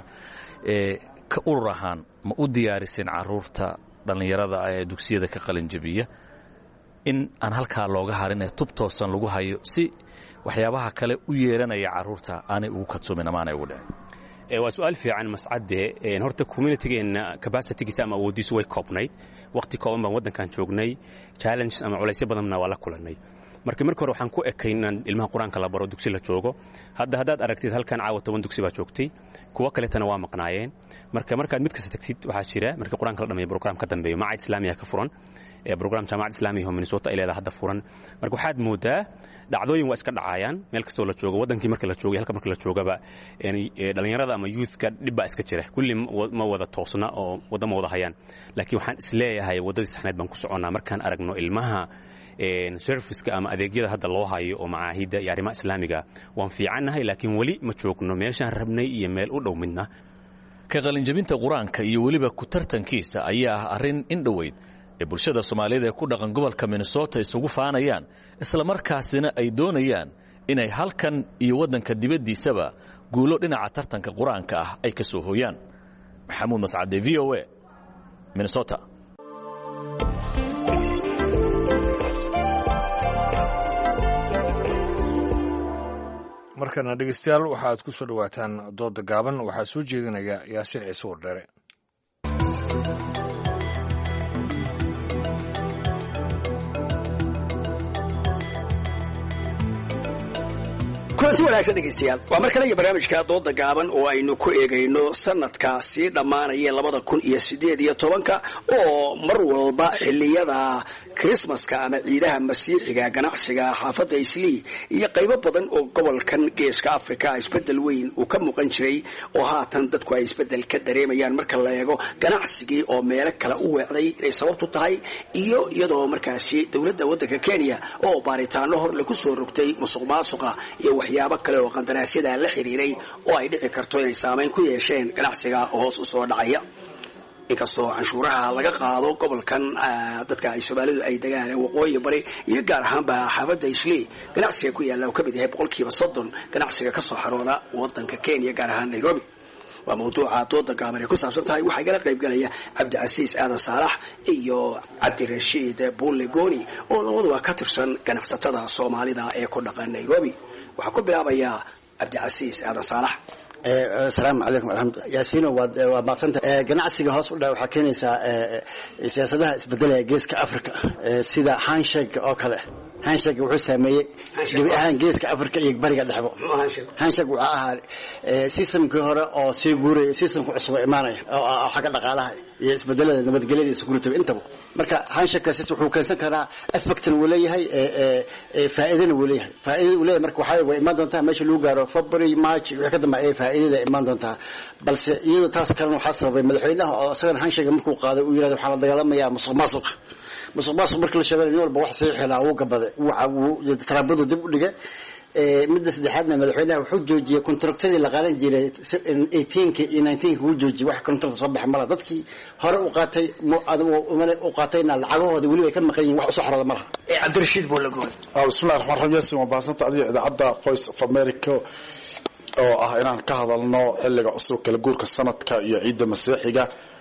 ka urur ahaan ma u diyaarisin carruurta dhallinyarada ee dugsiyada ka qalin jabiya in aan halkaa looga harin ee tub toosan lagu hayo si waxyaabaha kale u yeeranaya carruurta aanay ugu kadsoomin ama aanay ugu dhicin? waa su'aal fiican mascade. horta communitygeenna capacitygiisa ama awoodiisu way koobnayd. waqti kooban baan waddankan joognay, challenges ama culaysyo badanna waa la kulannay. marka hore waxaan ku ekay inaan ilmaha qur-aanka la baro, dugsi la joogo. haddaad aragtid halkan caawa 10 dugsi baa joogtay, kuwo kaletana waa maqnaayeen. markaad mid kasta tagtid waxaa jira marka qur-aanka la dhameeyo program ka dambeeyo macahid islaamiya ka furan, program jaamacad islaamiya oo Minnesota ay leedahay hadda furan. marka waxaad moodaa dhacdooyin waa iska dhacayaan meel kastoo la joogo. waddankii marka la joogay, halka marka la joogaba dhalinyarada ama youthka dhib baa iska jira. kulli ma wada toosna oo wadda ma wada hayaan. laakiin waxaan isleeyahay waddadii saxneed baan ku soconnaa markaan aragno ilmaha serviceka ama adeegyada hadda loo hayo oo macaahidda iyo arrimaha islaamiga. waan fiicannahay, laakiin weli ma joogno meeshaan rabnay iyo meel u dhow midna. ka qalinjabinta qur-aanka iyo weliba ku tartankiisa ayaa ah arrin in dhoweyd ee bulshada Soomaaliyeed ee ku dhaqan gobolka Minnesota isugu faanayaan, isla markaasina ay doonayaan inay halkan iyo waddanka dibaddiisaba guulo dhinaca tartanka qur-aanka ah ay ka soo hooyaan. Maxamuud Mascade, VOA, Minnesota. markana dhegeystayaal waxaad ku soo dhawaataan dooda gaaban. waxaa soo jeedinaya Yaasiin Ciise Wardheere. kulanti wanaagsan dhegaystayaal waa mar kale iyo barnaamijka dooda gaaban oo aynu ku eegayno sanadka sii dhammaanaya 2018 oo mar walba xilliyada Christmaska ama ciidaha masiixiga ganacsiga xaafadda Islii iyo qaybo badan oo gobolkan geeska Afrika isbedel weyn uu ka muuqan jiray oo haatan dadku ay isbedel ka dareemayaan marka la eego ganacsigii oo meelo kale u weecday inay sababtu tahay iyo iyadoo markaasi dawladda waddanka Kenya oo baaritaano hor lagu soo rogtay musuqmaasuqa iyo waxyaabo kale oo qandaraasyada la xiriiray oo ay dhici karto inay saameyn ku yeesheen ganacsiga hoos u soo dhacaya inkastoo canshuuraha laga qaado gobolkan dadka ay Soomaalidu ay degaan waqooyi bari iyo gaar ahaanba xaafadda Islii ganacsiga ku yaala oo ka mid yahay 30% ganacsiga ka soo xarooda waddanka Kenya gaar ahaan Nairobi waa mawduuca dooda gaaban ee ku saabsan tahay waxaa igala qayb galaya Cabdicasiis Aadan Saalax iyo Cabdirashiid Buulegoni oo labaduba ka tirsan ganacsatada Soomaalida ee ku dhaqan Nairobi waxaa ku bilaabaya Cabdicasiis Aadan Saalax السلام عليكم ورحمة الله ياسين ومعصنت جناعسي هاس ولا وحكينيسا سياسة اسبدلها جيسك أفريقيا سيدا هانشيك أو كله هانشيك وحسامي جبهان جيسك أفريقيا يكبر قد حبوا هانشيك وعاها سيستم كهرة أو سيجوري سيستم عصوا إيمانه أو حاجة لقالها يسبدلها نبت جلدي سكولته أنتبه مركا هانشيك سيس وحكي سكرة أفكت الولاية هي فائدة الولاية فائدة الولاية مركو حي وإيمان دونتها ماشي لوجارو فبري ماتش وكذا ما فائدة إيمان دونتها بس يجوا تاس كانوا حصل بمدحينه أو أصلا هانشيك مركو قاضي ويراد وحنا ضيالهم يا مسق مركل الشباب اليوم بواحد صحيح لا هو قبض وترابطه دب لقى مدة سدحنا مدحينه وحجوجي كونتراكتي اللي قالن جيل 18 19 وجوجي واحد كونتراكت صبح مرة ضدكي هرب وقاتينا العروض ولي كم مقيم واحد صحراء مرة عبد الرشيد بولاقون بسم الله الرحمن الرحيم ياسين وباسنت إذا عدى فويس في أمريكا oo inaan ka hadalno xilliga cusub kala guurka sanadka iyo ciidda masiixiga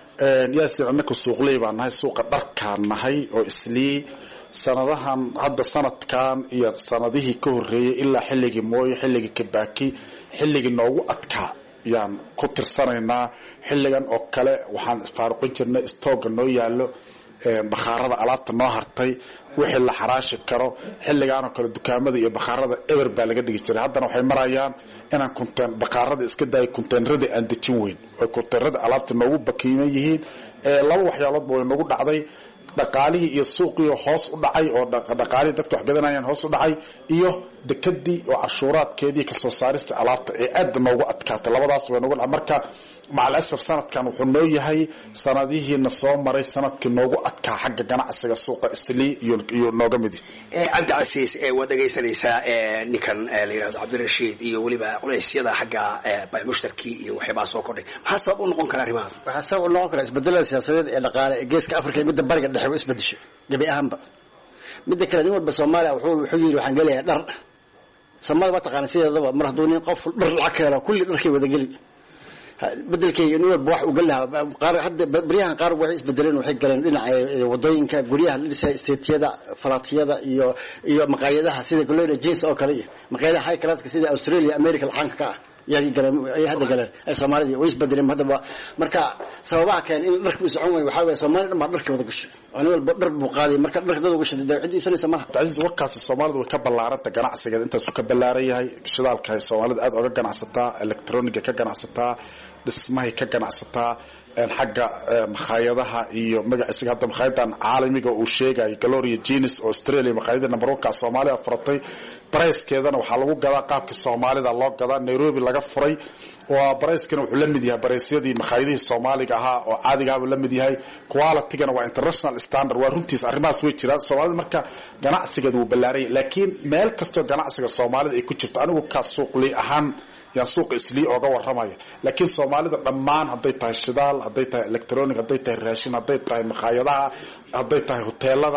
yaasir annagu suuqley baan nahay suuqa dharkaan nahay oo Islii sanadahan hadda sanadkan iyo sanadihii ka horeeyay ilaa xilligii mooy xilligii Kibaki xilligii noogu adkaa yaan ku tirsanaynaa xilligan oo kale waxaan faaruqin jirnay stooga noo yaalo bakhaarada alaabta noo hartay wixii la xaraashi karo xilligan oo kale dukaamada iyo bakhaarada ever baa laga dhigi jiray haddana waxay marayaan inaan kunteen bakhaarada iska daay kunteenrada aan dejin weyn oo kunteenrada alaabta noogu bakiiman yihiin laba waxyaalood way noogu dhacday dhaqaalihii iyo suuqii hoos u dhacay oo dhaqaalihii dadku wax gadanayaan hoos u dhacay iyo dekadii oo cashuuraadkeedii ka soo saarista alaabta ee aad noogu adkaatay labadaas way noogu dhacay marka macalsaf sanadkan wuxuu noo yahay sanadihiina soo maray sanadkii noogu adkaa xagga ganacsiga suuqa Islii iyo nooga mid Cabdicasiis wada dhageysanaysaa ninkan la yiraahdo Cabdirashiid iyo waliba culeysyada xagga bay mushtarki iyo waxyaabo soo kordhay maxaa sabab u noqon kara arrimahaas waxa sabab u noqon kara isbedelada siyaasadeed ee dhaqaale geeska Afrika iyo midda bariga dhexe oo isbedeshay gabi ahaanba midda kale nin walba Soomaaliya wuxuu yiri waxaan galayaa dhar Soomaaliya waa taqaan sideedaba mar hadduu nin qof dhar lacag helo kulli dharkii wada gali bedelkay inuu wax u galaha qaar hadda bariyahan qaar wax isbedeleen waxay galeen dhinaca wadooyinka guryaha la dhisay isteetiyada falaatiyada iyo maqaayadaha sida Golden Jeans oo kale maqaayadaha high class sida Australia America caanka ka yahay galeen ay hadda galeen ay Soomaalida way isbedeleen hadaba marka sababaha keen in dharku socon way waxa way Soomaalida ma dharka wada gashay aan walba dhar buu qaaday marka dharka dad uga shaqeeyay cid iibsanaysa ma taasi warkaas Soomaalida way ka ballaaranta ganacsiga inta soo ka ballaaran yahay shidaalka Soomaalida aad uga ganacsataa electronic ka ganacsataa dhismaha ka ganacsataa xagga makhaayadaha iyo magaciisa hadda makhaayadahan caalamiga uu sheegay Gloria Jeans Australia makhaayada number 1 ka Soomaaliya furatay price-keedana waxa lagu gadaa qaabka Soomaalida loo gadaa Nairobi laga furay waa price-kana wuxuu la mid yahay price-yadii makhaayadihii Soomaaliga ahaa oo caadiga ah la mid yahay quality-gana waa international standard waa runtiis arrimahaas way jiraan Soomaalida marka ganacsigeedu wuu ballaaray laakiin meel kasto ganacsiga Soomaalida ay ku jirto anigu ka suuqli ahaan يا سوق إسلي أو جوار رماية لكن سومالي ضمان هديت هاي الشدال هديت هاي إلكترونيك هديت هاي الراشين هديت هاي مخايدها هديت هاي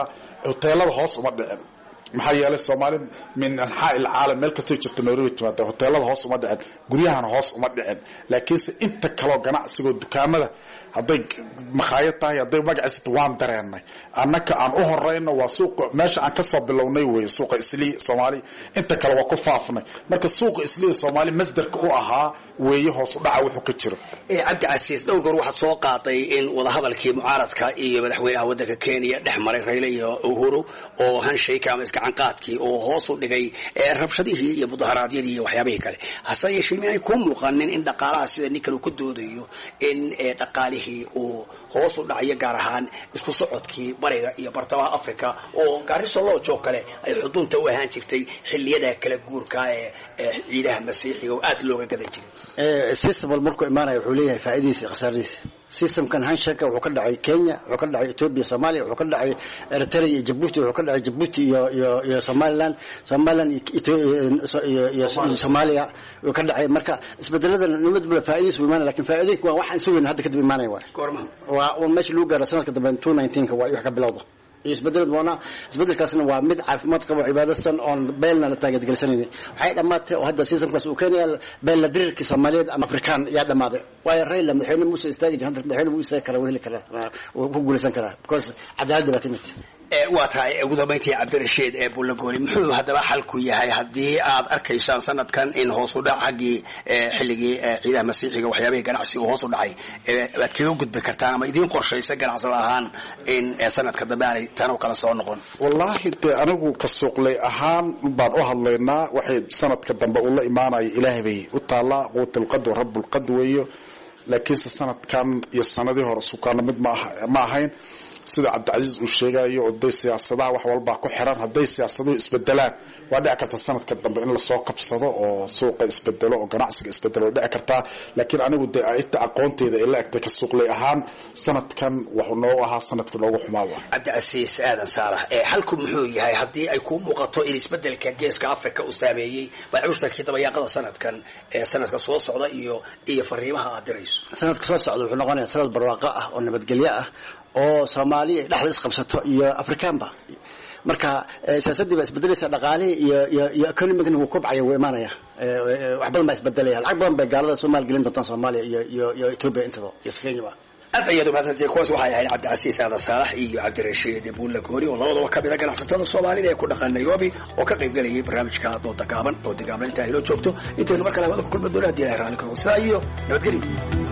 هوتيلا هوس ومدعم محيا للسومالي من أنحاء العالم ملك استيجت نيروبي تمدع هوتيلا هوس ومدعم قريها هوس ومدعم لكن أنت كلو جناع سجود كاملة hadday makhaayad tahay hadday magaciisata waan dareenay annaka aan u horeyno waa suuqa meesha aan kasoo bilownay wey suuqa islii soomaali inta kale waa ku faafnay marka suuqa islii soomaali masdarka u ahaa weeye hoos u dhaca wuxuu ka jiro cabdicasiis dhowr goor waxaad soo qaaday in wadahadalkii mucaaradka iyo madaxweynaha waddanka Kenya dhex maray Raila iyo Uhuru oo handshake ama isgacan qaadkii oo hoos u dhigay rabshadihii iyo mudaharaadyadii iyo waxyaabihii kale hase yeeshee inay ku muuqanin in dhaqaalaha sida ninkan uu ku doodayo in dhaqaalihii uu hoos u dhacayo gaar ahaan isku socodkii bariga iyo bartamaha Afrika oo Garissa loo joog kale ay xudunta u ahaan jirtay xilliyada kala guurka ee ciidaha masiixiga oo aad looga gadan jiray system markuu imaanayo wuxuu leeyahay faa'iidadiisa iyo khasaaradiisa systemkan handshake wuxuu ka dhacay Kenya wuxuu ka dhacay Ethiopia Soomaaliya wuxuu ka dhacay Eritrea iyo Djibouti wuxuu ka dhacay Djibouti iyo Somaliland iyo Soomaaliya wuxuu ka dhacay marka isbedelada nimad bula faa'iidadiisa imaanaya laakiin faa'iidooyinku waa waxaan sugayna hadda kadib imaanaya waa meesha lagu gaaro sanadka dambe 2019 waa wax ka bilowdo isbedelkaasna waa mid caafimaad qabo cibaadasan oon beelna la taageergelinaynin waxay dhamaatay oo hadda seasonkaas uu keenaya beel la dirirka Soomaaliyeed ama Afrikaan yaa dhamaaday waayo Raila madaxweyne Muuse istaagi jiray madaxweyne Muuse istaagi kara weheli kara ku guulaysan kara because cadaalad baa timid waa tahay ugu dambeyntii Cabdirashiid Buulagooli muxuu hadaba xalku yahay haddii aad arkaysaan sanadkan in hoos u dhac xagii xilligii ciidaha masiixiga waxyaabihii ganacsi uu hoos u dhacay aad kaga gudbi kartaan ama idin qorshaysa ganacsada ahaan in sanadka dambe aanay tan oo kala soo noqon wallahi anigu ka suuqlay ahaan baan u hadlaynaa waxay sanadka dambe uu la imaanay Ilaahay bay u taala quutul qadr rabbul qadr weeyo laakiin sanadkan iyo sanadii hore suuqana mid ma ahayn sida Cabdicasiis uu sheegayo oo day siyaasadaha wax walba ku xiran haday siyaasadu isbedelaan waa dhici karta sanadka dambe in la soo qabsado oo suuqa isbedelo oo ganacsiga isbedelo dhici karta laakiin anigu inta aqoonteeda ila agtay ka suuqlay ahaan sanadkan wuxuu noo ahaa sanadka loogu xumaado Cabdicasiis aadan saalax halku muxuu yahay haddii ay ku muuqato in isbedelka geeska Afrika uu saameeyay baacuushtakii dabayaaqada sanadkan sanadka soo socda iyo fariimaha aad dirayso sanadka soo socda wuxuu noqonayaa sanad barwaaqo ah oo nabadgelyo ah oo Soomaaliya dhaxal isqabsato iyo Afrikaanba marka siyaasadii baa isbedelaysa dhaqaale iyo economic-na uu kobcayo way imaanaya wax badan baa isbedelaya lacag badan bay gaalada Soomaaliya gelin doontaan Soomaaliya iyo Ethiopia intaba iyo Kenya aad ayaad u mahadsantahay kuwaas waxay ahayd Cabdicasiis aadan saalax iyo Cabdirashiid Buulagooli oo labadaba ka mid ah ganacsatada Soomaalida ee ku dhaqan Nairobi oo ka qayb galayay barnaamijka dooda gaaban inta ay joogto intaynu markale wada ku kulmi doonaa diyaar raali karo sidaa iyo nabadgelyo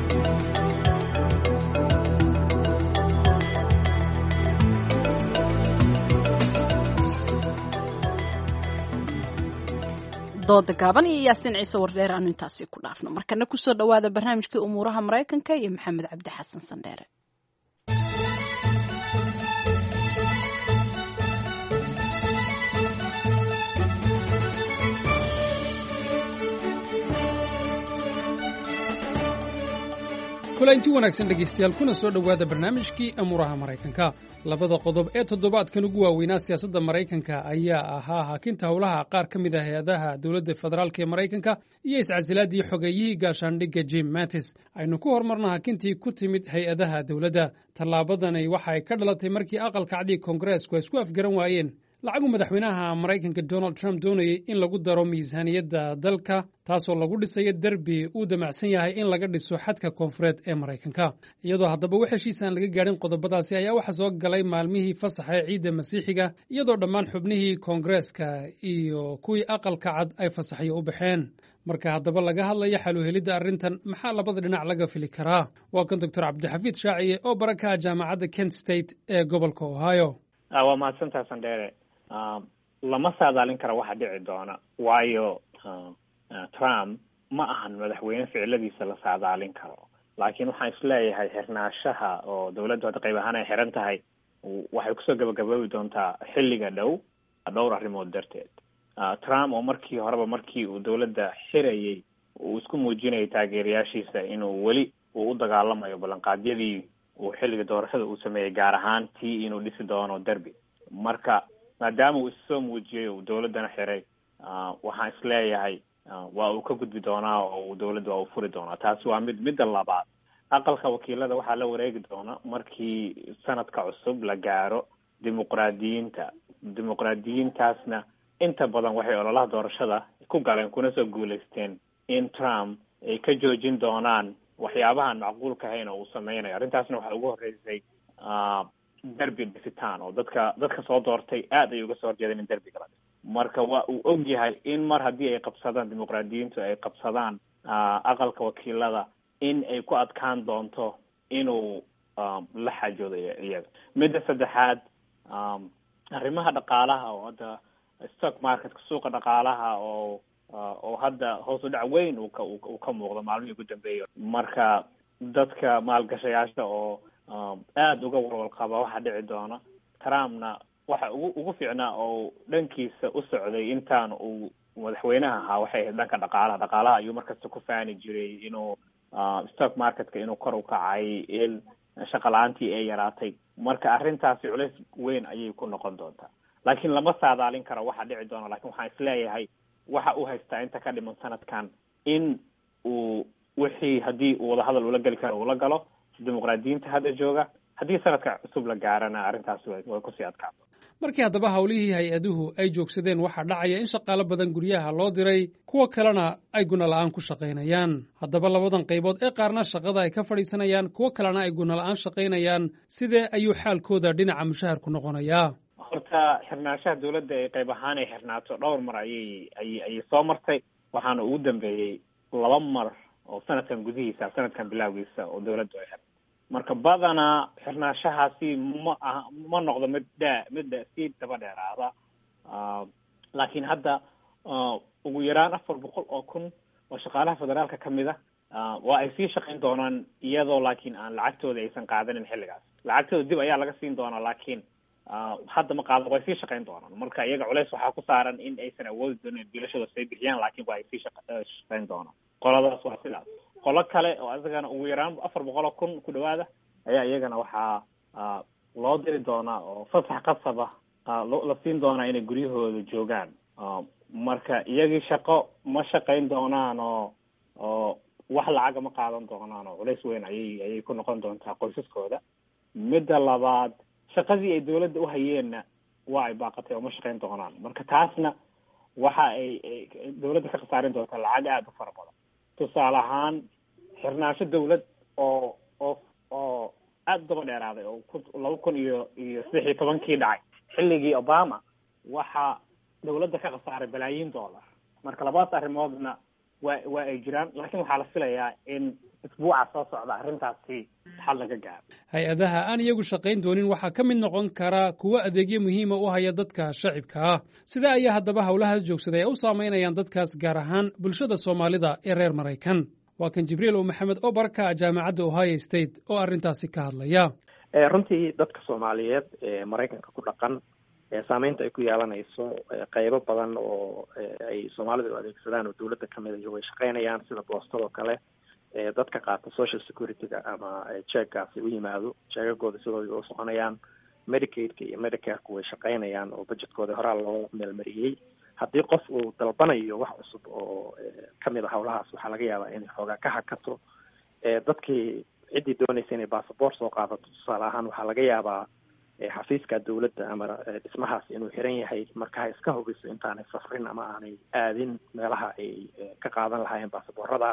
dooda gaaban iyo Yaasiin Ciise Wardheer aanu intaasi ku dhaafno markana ku soo dhawaada barnaamijkii umuuraha Mareykanka iyo Maxamed Cabdi Xasan Sandheere kulanti wanaagsan dhegaystayaal kuna soo dhowaada barnaamijkii amuuraha Mareykanka labada qodob ee toddobaadkan ugu waaweynaa siyaasadda Mareykanka ayaa ahaa hakinta howlaha qaar ka mid ah hay'adaha dowladda federaalka ee Mareykanka iyo iscasilaadii xogeeyihii gaashaandhigga Jim Mattis aynu ku hormarno hakintii ku timid hay'adaha dowladda tallaabadani waxa ay ka dhalatay markii aqalka cad ee Koongareesku ay isku afgaran waayeen lacagu madaxweynaha Mareykanka Donald Trump doonayay in lagu daro miisaaniyadda dalka taasoo lagu dhisayo derbi uu damacsan yahay in laga dhiso xadka koonfureed ee Mareykanka iyadoo haddaba wax heshiis aan laga gaarin qodobadaasi ayaa waxa soo galay maalmihii fasaxa ee ciidda masiixiga iyadoo dhammaan xubnihii Koongareeska iyo kuwii aqalka cad ay fasaxyo u baxeen marka haddaba laga hadlayo xal u helidda arrintan maxaa labada dhinac laga fili karaa waa kan Dr. Cabdixafiid Shaaciye oo baraka jaamacadda Kent State ee gobolka Ohio waa mahadsantahay Sandheere lama saadaalin karo waxa dhici doona waayo Trump ma ahan madaxweyne ficiladiisa la saadaalin karo laakiin waxaan isleeyahay xirnaashaha oo dowladdu hadda qayb ahaan ay xiran tahay waxay kusoo gabagaboobi doontaa xilliga dhow dhowr arrimood darteed Trump oo markii horeba markii uu dowladda xirayay uu isku muujinayay taageerayaashiisa inuu weli uu u dagaalamayo ballanqaadyadii uu xilliga doorashada uu sameeyey gaar ahaan tii inuu dhisi doono derbi marka maadaama uu isoo muujiyey uu dowladdana xiray waxaan isleeyahay waa uu ka gudbi doonaa oo dowladda waa uu furi doonaa taasi waa midda labaad aqalka wakiilada waxaa la wareegi doona markii sanadka cusub la gaaro dimuqraadiyiintaasna inta badan waxay ololaha doorashada ku galeen kuna soo guulaysteen in Trump ay ka joojin doonaan waxyaabahan macquulka ahayn oo uu sameynayo. arrintaasna waxaa ugu horreysay derbi dhisitaan oo dadka soo doortay aad ay uga soo horjeedeen in derbiga la dhiso. marka waa uu og yahay in mar haddii ay qabsadaan dimuqraadiyiintu ay qabsadaan aqalka wakiilada in ay ku adkaan doonto inuu la xaajoodo iyaga. midda saddexaad arrimaha dhaqaalaha oo hadda stock marketka suuqa dhaqaalaha oo hadda hoos u dhac weyn uu ka muuqdo maalmihii ugu dambeeya. marka dadka maalgashayaasha oo aada uga walwal qaba waxa dhici doona. Trumpna waxa ugu fiicnaa oo dhankiisa u socday intaan uu madaxweynaha ahaa waxay ahayd dhanka dhaqaalaha ayuu markasta ku faani jiray inuu stock marketka inuu kor u kacay, in shaqa la-aantii ay yaraatay. marka arrintaasi culays weyn ayay ku noqon doontaa, laakiin lama saadaalin karo waxa dhici doona. laakiin waxaan isleeyahay waxa uu haystaa inta ka dhiman sanadkan in uu wixii haddii uu wadahadal ula geli karo ula galo dimuqraadiyiinta hadda jooga. haddii sanadka cusub la gaarana arrintaasi way kusii adkaato. markii haddaba howlihii hay-aduhu ay joogsadeen waxaa dhacaya in shaqaalo badan guryaha loo diray, kuwo kalena ay guna la-aan ku shaqaynayaan. haddaba labadan qaybood ee qaarna shaqada ay ka fadhiisanayaan, kuwo kalena ay guna la-aan shaqaynayaan, sidee ayuu xaalkooda dhinaca mushaharku noqonayaa? horta xirnaanshaha dawladda ee qayb ahaan ay xirnaato dhowr mar ayay soo martay, waxaana ugu dambeeyey 2 mar oo sanadkan gudihiisa, sanadkan bilowgiisa oo dawladdu ay xirtay. marka badanaa xirnaanshahaasi ma noqdo mid sii daba dheeraada. laakiin hadda ugu yaraan 400 oo kun oo shaqaalaha federaalka ka mid waa ay sii shaqayn doonaan, iyadoo laakiin aan lacagtooda aysan qaadanin xilligaas. lacagtooda dib ayaa laga siin doonaa, laakiin hadda ma qaadan, way sii shaqayn doonaan. marka iyaga culays waxaa ku saaran in aysan awoodi doonin bilashooda say bixiyaan, laakiin waa ay sii shaqayn doonaan. qoladaas waa sidaas. qolo kale oo isagana ugu yaraan 400 kun ku dhawaada ayaa iyagana waxaa loo diri doonaa oo fasax qasaba la siin doonaa inay guryahooda joogaan. marka iyagii shaqo ma shaqayn doonaan oo wax lacaga ma qaadan doonaan, oo culays weyn ayay ku noqon doontaa qoysaskooda. midda labaad, shaqadii ay dawladda uhayeenna waa ay baaqatay oo ma shaqayn doonaan. marka taasna waxa ay dawladda ka khasaarin doontaa lacag aada u fara badan. tusaale ahaan xirnaansho dawlad oo aada u daba dheeraaday oo 2016 dhacay xilligii Obama, waxaa dawladda ka khasaaray balaayiin dollar. marka labadaas arrimoodna waa ay jiraan, laakiin waxaa la filayaa in isbuuca soo socda arrintaasi xal laga gaaro. hay-adaha aan iyagu shaqayn doonin waxaa ka mid noqon kara kuwo adeegyo muhiima u haya dadka shacibka ah. sida ayaa haddaba howlahaas joogsaday ay u saameynayaan dadkaas, gaar ahaan bulshada Soomaalida ee reer Maraykan. waa kan Jibriil Maxamed oo baraka jaamacadda Ohio State oo arrintaasi ka hadlaya. runtii dadka Soomaaliyeed ee Maraykanka ku dhaqan saameynta ay ku yeelanayso qaybo badan oo ay Soomaalidu adeegsadaan oo dawladda ka mid ah way shaqaynayaan, sida boostado kale. dadka qaata social security-ga ama check-gaasi u yimaado, check-gooda sidoo ay u soconayaan. Medicaid-ka iyo Medicare-ku way shaqaynayaan oo budgetkooda horaa loo meelmariyey. haddii qof uu dalbanayo wax cusub oo ka mid ah howlahaas, waxaa laga yaabaa inay xoogaa ka hakato. dadkii ciddii doonaysa inay basaboort soo qaadato, tusaale ahaan waxaa laga yaabaa xafiiska dawladda ama dhismahaas inuu xiran yahay, marka ha iska hubiso intaanay safrin ama aanay aadin meelaha ay ka qaadan lahaayeen basaboorada.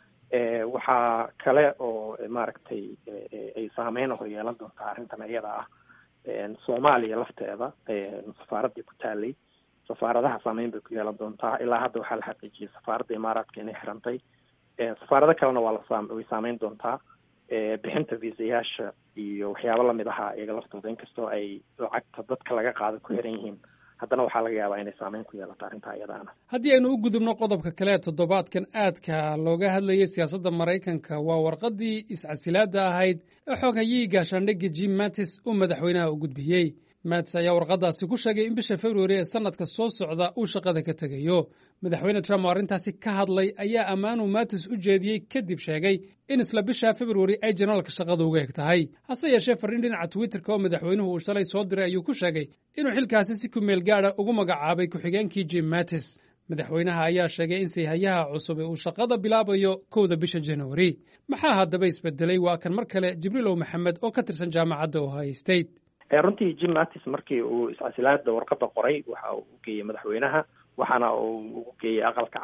waxaa kale oo maaragtay ay saameyn hor yeelan doontaa arrintan iyada ah. Soomaaliya lafteeda safaaradii ku taalay, safaaradaha saameyn bay ku yeelan doontaa. ilaa hadda waxaa la xaqiijiyey safaaradda imaaraadka inay xirantay. safaarado kalena way saameyn doontaa. bixinta viisayaasha iyo waxyaabo lamid ahaa iyaga laftooda, inkastoo ay lacagta dadka laga qaado ku xiran yihiin, haddana waxaa laga yaabaa inay saameyn ku yeelato arrintaa iyadaana. haddii aynu u gudubno qodobka kale ee toddobaadkan aadka looga hadlayay siyaasadda Maraykanka, waa warqaddii iscasilaadda ahayd ee xoghayihii gaashaandhigga Jim Mattis uu madaxweynaha u gudbiyey. Mattis ayaa warqaddaasi ku sheegay in bisha February ee sanadka soo socda uu shaqada ka tegayo. madaxweyne Trump oo arrintaasi ka hadlay ayaa ammaanuu Mattis u jeediyey, kadib sheegay in isla bisha February ay janaalka shaqada uga eg tahay. hase yeeshee fariin dhinaca Twitter-ka oo madaxweynuhu uu shalay soo diray ayuu ku sheegay inuu xilkaasi si ku meel gaadha ugu magacaabay ku-xigeenkii Jim Mattis. madaxweynaha ayaa sheegay in sayhayaha cusub uu shaqada bilaabayo 1 bisha January. maxaa haddaba isbedelay? waa kan mar kale Jibriil Maxamed oo ka tirsan jaamacadda Ohio State. runtii Jim Mattis markii uu iscasilaada warqadda qoray, waxa uu geeyey madaxweynaha, waxaana uu ugu geeyey aqalka cad.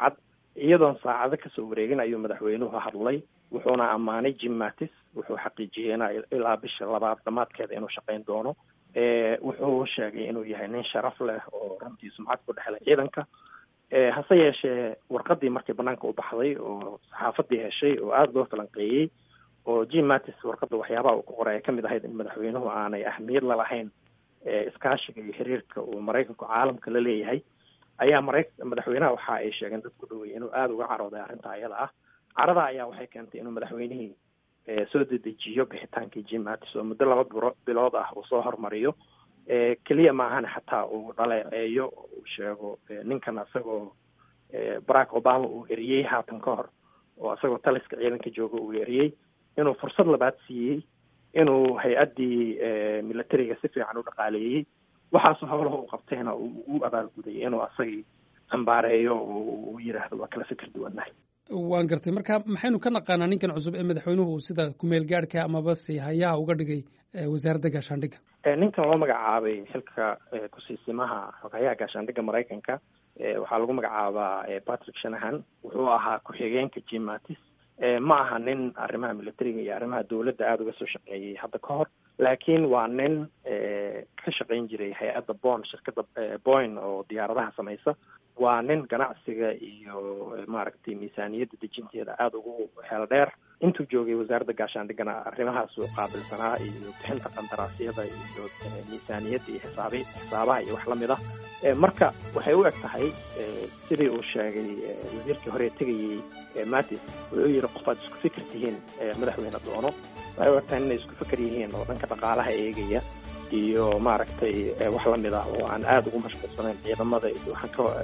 iyadoon saacado kasoo wareegin ayuu madaxweynuhu hadlay, wuxuuna ammaanay Jim Mattis, wuxuu xaqiijiyey ilaa bisha labaad dhamaadkeeda inuu shaqayn doono. Wuxuu sheegay inuu yahay nin sharaf leh oo runtii sumcad ku dhexlay ciidanka. Hase yeeshee warqadii markii banaanka u baxday oo saxaafadii heshay oo aada loo falanqeeyey, oo Jim Mattis warqada waxyaabaha uu ku qoray ay kamid ahayd in madaxweynuhu aanay ahmiyad la lahayn iskaashiga iyo xiriirka uu Maraykanku caalamka la leeyahay, ayaa madaxweynaha waxa ay sheegeen dad ku dhawey inuu aada uga carooday arrinta ayada ah. carada ayaa waxay keentay inuu madaxweynihii soo dedejiyo bixitaankii Jim Mattis oo muddo 2 bilood ah uu soo hormariyo. keliya maahan xataa uu dhaleeceeyo uu sheego ninkan asagoo Barack Obama uu eriyey haatan ka hor oo asagoo taliska ciidanka jooga uu eriyey, inuu fursad labaad siiyey, inuu hay-addii militariga si fiican u dhaqaaleeyey. waxaasoo howlaha uu qabtayna uu abaalguday inuu asagii ambaareeyo uu yidhaahdo waa kala fikir duwannahay. waan gartay. marka maxaynu ka naqaanaa ninkan cusub ee madaxweynuhu sida kumeel gaadhka amaba si hayaha uga dhigay wasaaradda gaashaandhigga? ninkan loo magacaabay xilka kusiisimaha xogayaha gaashaandhigga Maraykanka waxaa lagu magacaabaa Patrick Shanahan. wuxuu ahaa ku-xigeenka Jim Mattis. ma aha nin arrimaha militariga iyo arrimaha dowladda aada uga soo shaqeeyey hadda ka hor, laakiin waa nin ka shaqayn jiray hay-adda shirkadda Boeing oo diyaaradaha samaysa. waa nin ganacsiga iyo maaragtay miisaaniyadda dejinteeda aada ugu xeel dheer. intuu joogay wasaaradda gaashaandhiggana arrimahaas uu qaabilsanaa iyo bixinta qandaraasyada iyo miisaaniyadda iyo xisaabaha iyo wax lamid ah. marka waxay u eg tahay sidii uu sheegay wasiirkii hore tegayey Mattis, wuxuu yidhi qofaad isku fikir tihiin madaxweyne doono. waxay u eg tahay inay isku fikir yihiin oo dhanka dhaqaalaha eegaya iyo maaragtay wax lamid ah oo aan aada ugu mashquulsanayn ciidamada iyo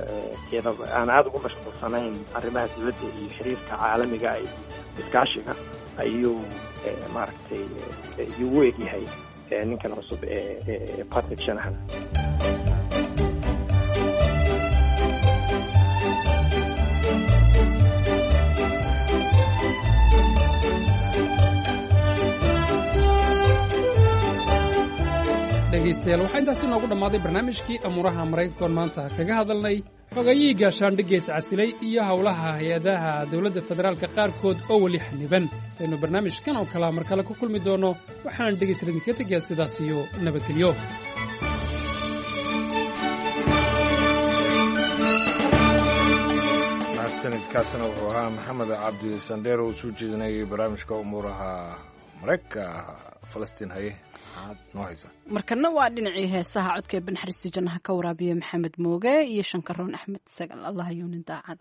aan aada ugu mashquulsanayn arrimaha dowladda iyo xiriirka caalamiga iyo iskaashiga ayuu maaragtay yuu u egyahay ninkan cusub ee Patrick Shanahan. dhegaystayaal waxaa intaasi noogu dhammaaday barnaamijkii amuuraha maraykankoon maanta kaga hadalnay xogayihii gaashaandhigga iscasilay iyo howlaha hay-adaha dowladda federaalka qaarkood oo weli xaniban. intaynu barnaamijkan oo kalea mar kale ku kulmi doono waxaan dhegaystayaal idinka tegayaa sidaas iyo nabadgelyo. mahadsanidkaasna wuxuu ahaa maxamed cabdi sandheer oo soo jeedinayay barnaamijka umuuraha maraykanka. falastiin haye maxaad noo haysaa? markana waa dhinacii heesaha codka ee banxariista jannaha ka waraabiya maxamed mooge iyo shankaroon axmed sagal. allah hayuunin daacada.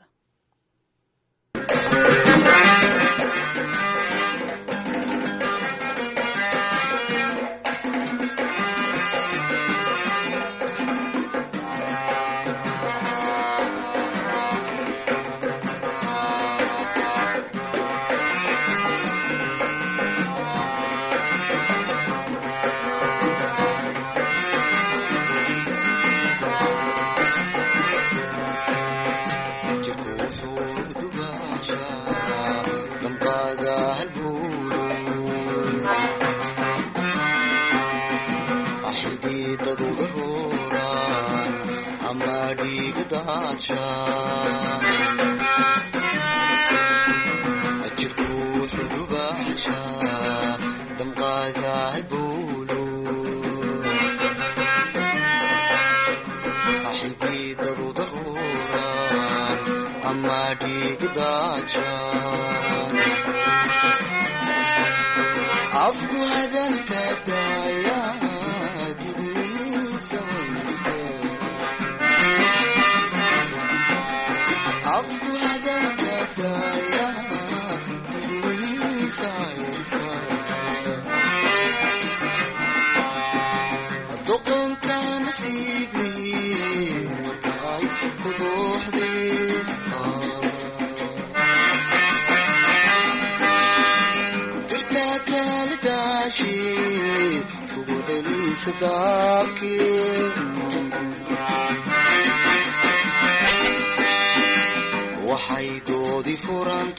waxay doodi furan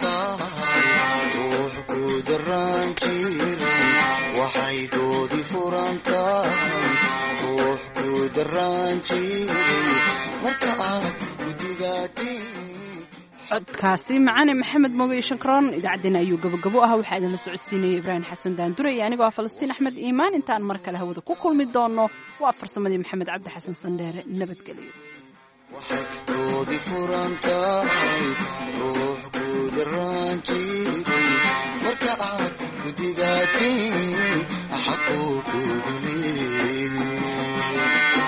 tahay ruux ku daraan jiray, waxay doodi furan tahay ruux ku daraan jiray marka aad ku digaateen codkaasi macane maxamed moge iyo shankaroon idaacaddeenna ayuu gabogabo ah. waxaa idinla socodsiinayay ibraahim xasan daandure iyo anigoo ah falastiin axmed iimaan. intaan mar kale hawada ku kulmi doono waa farsamadii maxamed cabdi xasan sandheere. nabadgelyo. waxay doodi furan tahay ruux guudaraan jiray marka aad gudigaatiin xaquuqoodu leeyahay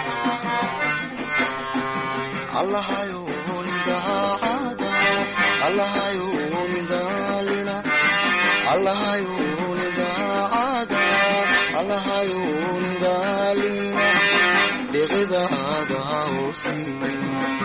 allahayo nidaacada allahayo nidaalina allahayo nidaacada allahayo nidaalina deqidaada hawsiin